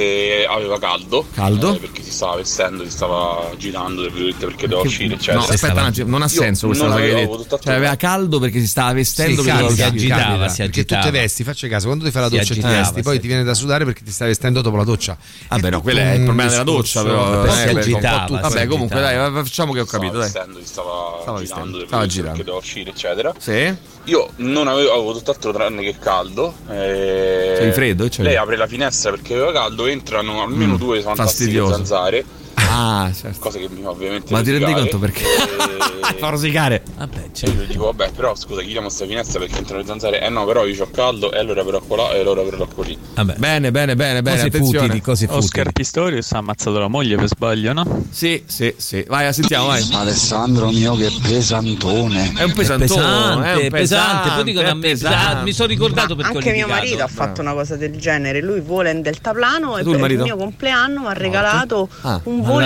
E aveva caldo perché si stava vestendo, si stava agitando perché doveva uscire, eccetera. No, aspetta un attimo, non ha senso questa cosa che hai detto. Cioè aveva caldo perché si stava vestendo, si agitava. Perché tu te vesti, faccia caso, quando ti fai la doccia ti vesti, poi ti viene da sudare perché ti stai vestendo dopo la doccia. Vabbè, no, quello è il problema della doccia, però si agitava. Vabbè, comunque dai, facciamo che ho capito, dai. Stava agitando perché doveva uscire, eccetera. Sì. Io non avevo tutt'altro tranne che caldo. Sei freddo? Lei apre la finestra perché aveva caldo, entrano almeno due fantastiche zanzare. Certo. Cosa che mi fa ovviamente. Ma ti rendi conto perché? Fa rosicare. Vabbè, io dico, vabbè, però scusa, chiudiamo sta finestra perché entrano le zanzare. No, però io ho caldo e allora però qua e allora però qua lì. Vabbè. Bene, attenzione. Oscar Pistorius ha ammazzato la moglie per sbaglio, no? Sì. Vai, sentiamo, vai. Alessandro mio, che pesantone. È un pesantone. Pesante. Poi dicono a me, mi sono ricordato perché anche mio marito ha fatto una cosa del genere. Lui vola in deltaplano e per il mio compleanno mi ha regalato un volo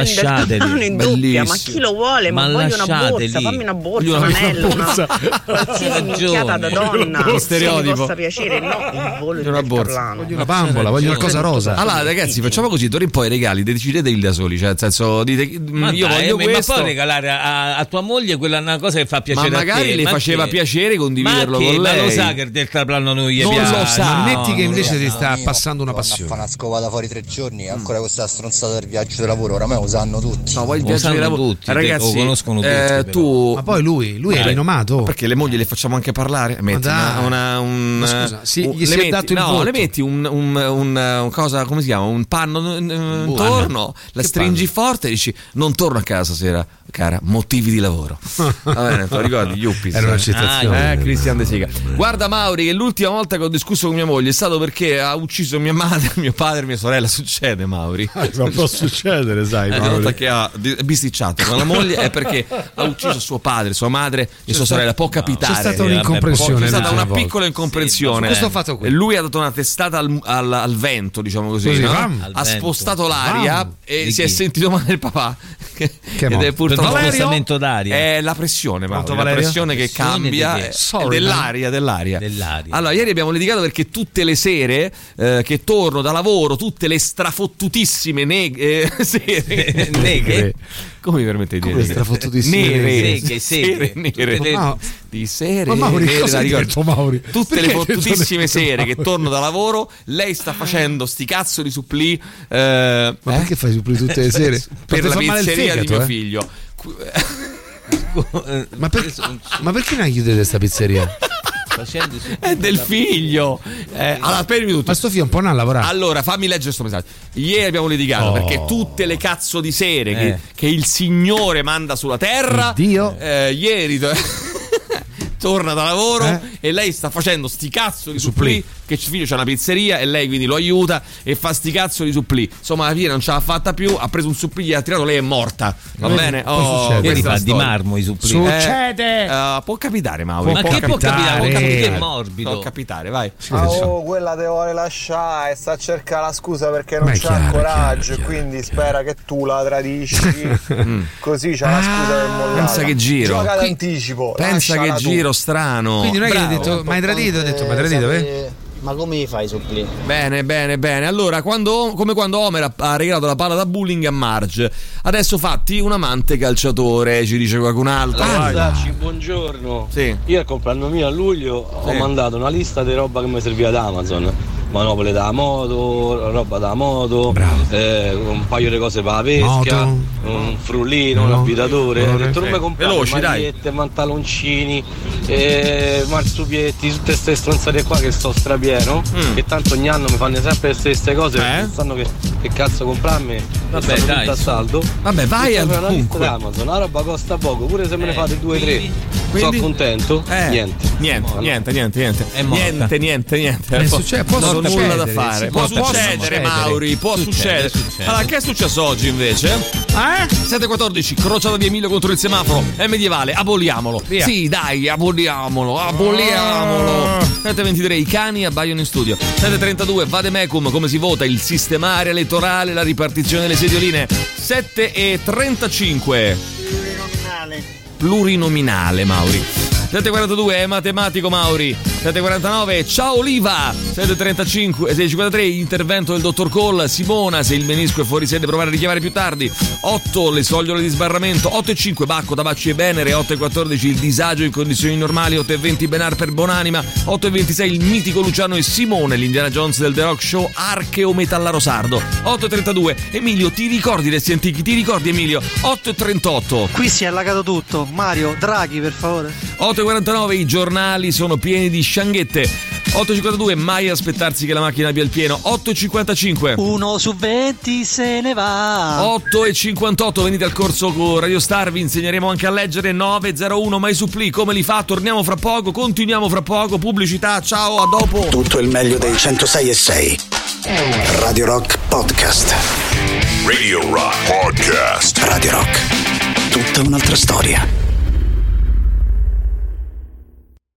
lasciateli. Non in doppia, ma chi lo vuole? Ma voglio una borsa, fammi una borsa, un anello, qualsiasi minchiata da donna che mi possa piacere, no il volo di una borsa. Voglio una bambola, voglio una cosa rosa. Allora ragazzi, facciamo così, d'ora in poi i regali decidete da soli, cioè nel senso dite io voglio questo. Ma puoi regalare a tua moglie quella una cosa che fa piacere a te. Ma magari le faceva piacere condividerlo con lei. Ma lo sa che del traplanno non gli piace. Non lo sa, metti che invece ti sta passando una passione. Fa una scovata fuori 3 giorni, ancora questa stronzata del viaggio di lavoro, oramai lo sanno tutti. No, poi il viaggio di lavoro tutti, ragazzi, conoscono tutti. Tu ma poi lui è rinomato. Perché le mogli le facciamo anche parlare? Metti ma scusa, gli si è dato il voto. Le metti un cosa, come si chiama? Un panno intorno, la stringi forte e dici non torno a casa stasera, cara, motivi di lavoro. Va bene, te lo ricordi? Yuppies. Era una citazione. Cristian De Sica. Guarda Mauri, che l'ultima volta che ho discusso con mia moglie è stato perché ha ucciso mia madre, mio padre, mia sorella. Succede, Mauri. Non può succedere, sai. La volta che ha bisticciato con la moglie è perché ha ucciso suo padre, sua madre e sua sorella. Può capitare. C'è stata un'incomprensione. C'è stata una piccola incomprensione. Questo fatto qui. Lui ha dato una testata al vento, diciamo così, no? Ha spostato l'aria e si è sentito male il papà. Ed è purtroppo spostamento d'aria. È la pressione, la pressione che cambia dell'aria. Allora, ieri abbiamo litigato perché tutte le sere che torno da lavoro, tutte le strafottutissime sere negre. Come mi permettete di dire? Strafottutissime sere nere. Di sere. Ma Mauri, cosa hai detto, Mauri? Tutte le fottutissime sere che torno da lavoro, lei sta facendo sti cazzo di supplì. Ma perché fai supplì tutte le sere? Per la pizzeria di mio figlio. Ma perché non chiudete questa pizzeria? È del figlio. Allora, tutto. Ma sto figlio un po' non ha lavorato. Allora, fammi leggere questo messaggio. Ieri abbiamo litigato perché tutte le cazzo di sere che il Signore manda sulla terra, Dio, ieri torna da lavoro e lei sta facendo sti cazzo di supplì, che il figlio c'ha una pizzeria e lei quindi lo aiuta e fa sti cazzo di supplì. Insomma, alla fine non ce l'ha fatta più, ha preso un supplì, gli ha tirato, lei è morta. Va bene? Vedi, fa di marmo i supplì. Succede! Può capitare, Mauro. Ma che può capitare? Che è morbido. Può capitare, vai. Quella te vuole lasciare e sta a cercare la scusa perché non c'ha coraggio, quindi spera che tu la tradisci. Così c'ha la scusa per mollare. Pensa che giro. Gioca d'anticipo. Pensa che giro strano. Quindi non è che hai detto ma hai tradito, ho detto ma hai tradito, Ma come li fai supplì? Bene. Allora, come quando Homer ha regalato la palla da bowling a Marge. Adesso fatti un amante calciatore, ci dice qualcun altro. Buongiorno. Sì. Io al compleanno mio a luglio ho mandato una lista di roba che mi serviva da Amazon. Manopole da moto, roba da moto, un paio di cose per la pesca, un frullino, un avvitatore. Ho detto non mi comprare magliette, pantaloncini, marsupietti, tutte queste stronzate qua che sto strapieno, che tanto ogni anno mi fanno sempre le stesse cose, perché sanno che cazzo comprarmi. Vabbè, dai, a saldo. Vabbè, vai al dunque. Amazon, la roba costa poco, pure se me ne fate 2 o 3. Sono contento? Niente. Niente. Nulla da fare. Può succedere, Mauri. Può succedere. Allora, che è successo oggi invece? 7:14, crociata di Emilio contro il semaforo. È medievale, aboliamolo. Via. Sì, dai, aboliamolo. 7:23, i cani abbaiano in studio. 7:32, vademecum, come si vota il sistema elettorale, la ripartizione delle sedioline. 7:35. Plurinominale, Mauri. 7:42 è matematico, Mauri. 7:49 ciao Oliva. 7:35 6:53 intervento del dottor Cole. Simona, se il menisco è fuori sede provare a richiamare più tardi. 8 le sogliole di sbarramento. 8:05 Bacco, Tabacci e Venere. 8:14 il disagio in condizioni normali. 8:20 Benar per Bonanima. 8:26 il mitico Luciano e Simone, l'Indiana Jones del The Rock Show, Archeo Metallaro Sardo. 8:32 Emilio, ti ricordi resti antichi? Ti ricordi Emilio? 8:38 qui si è allagato tutto. Mario Draghi, per favore. 8:49 i giornali sono pieni di scianghette. 8:52 mai aspettarsi che la macchina abbia il pieno. 8:55 1 su 20 se ne va. 8:58 venite al corso con Radio Star, vi insegneremo anche a leggere. 9:01 mai supplì, come li fa? Torniamo fra poco, continuiamo fra poco. Pubblicità, ciao, a dopo. Tutto il meglio dei 106.6 Radio Rock Podcast. Radio Rock Podcast. Radio Rock, tutta un'altra storia.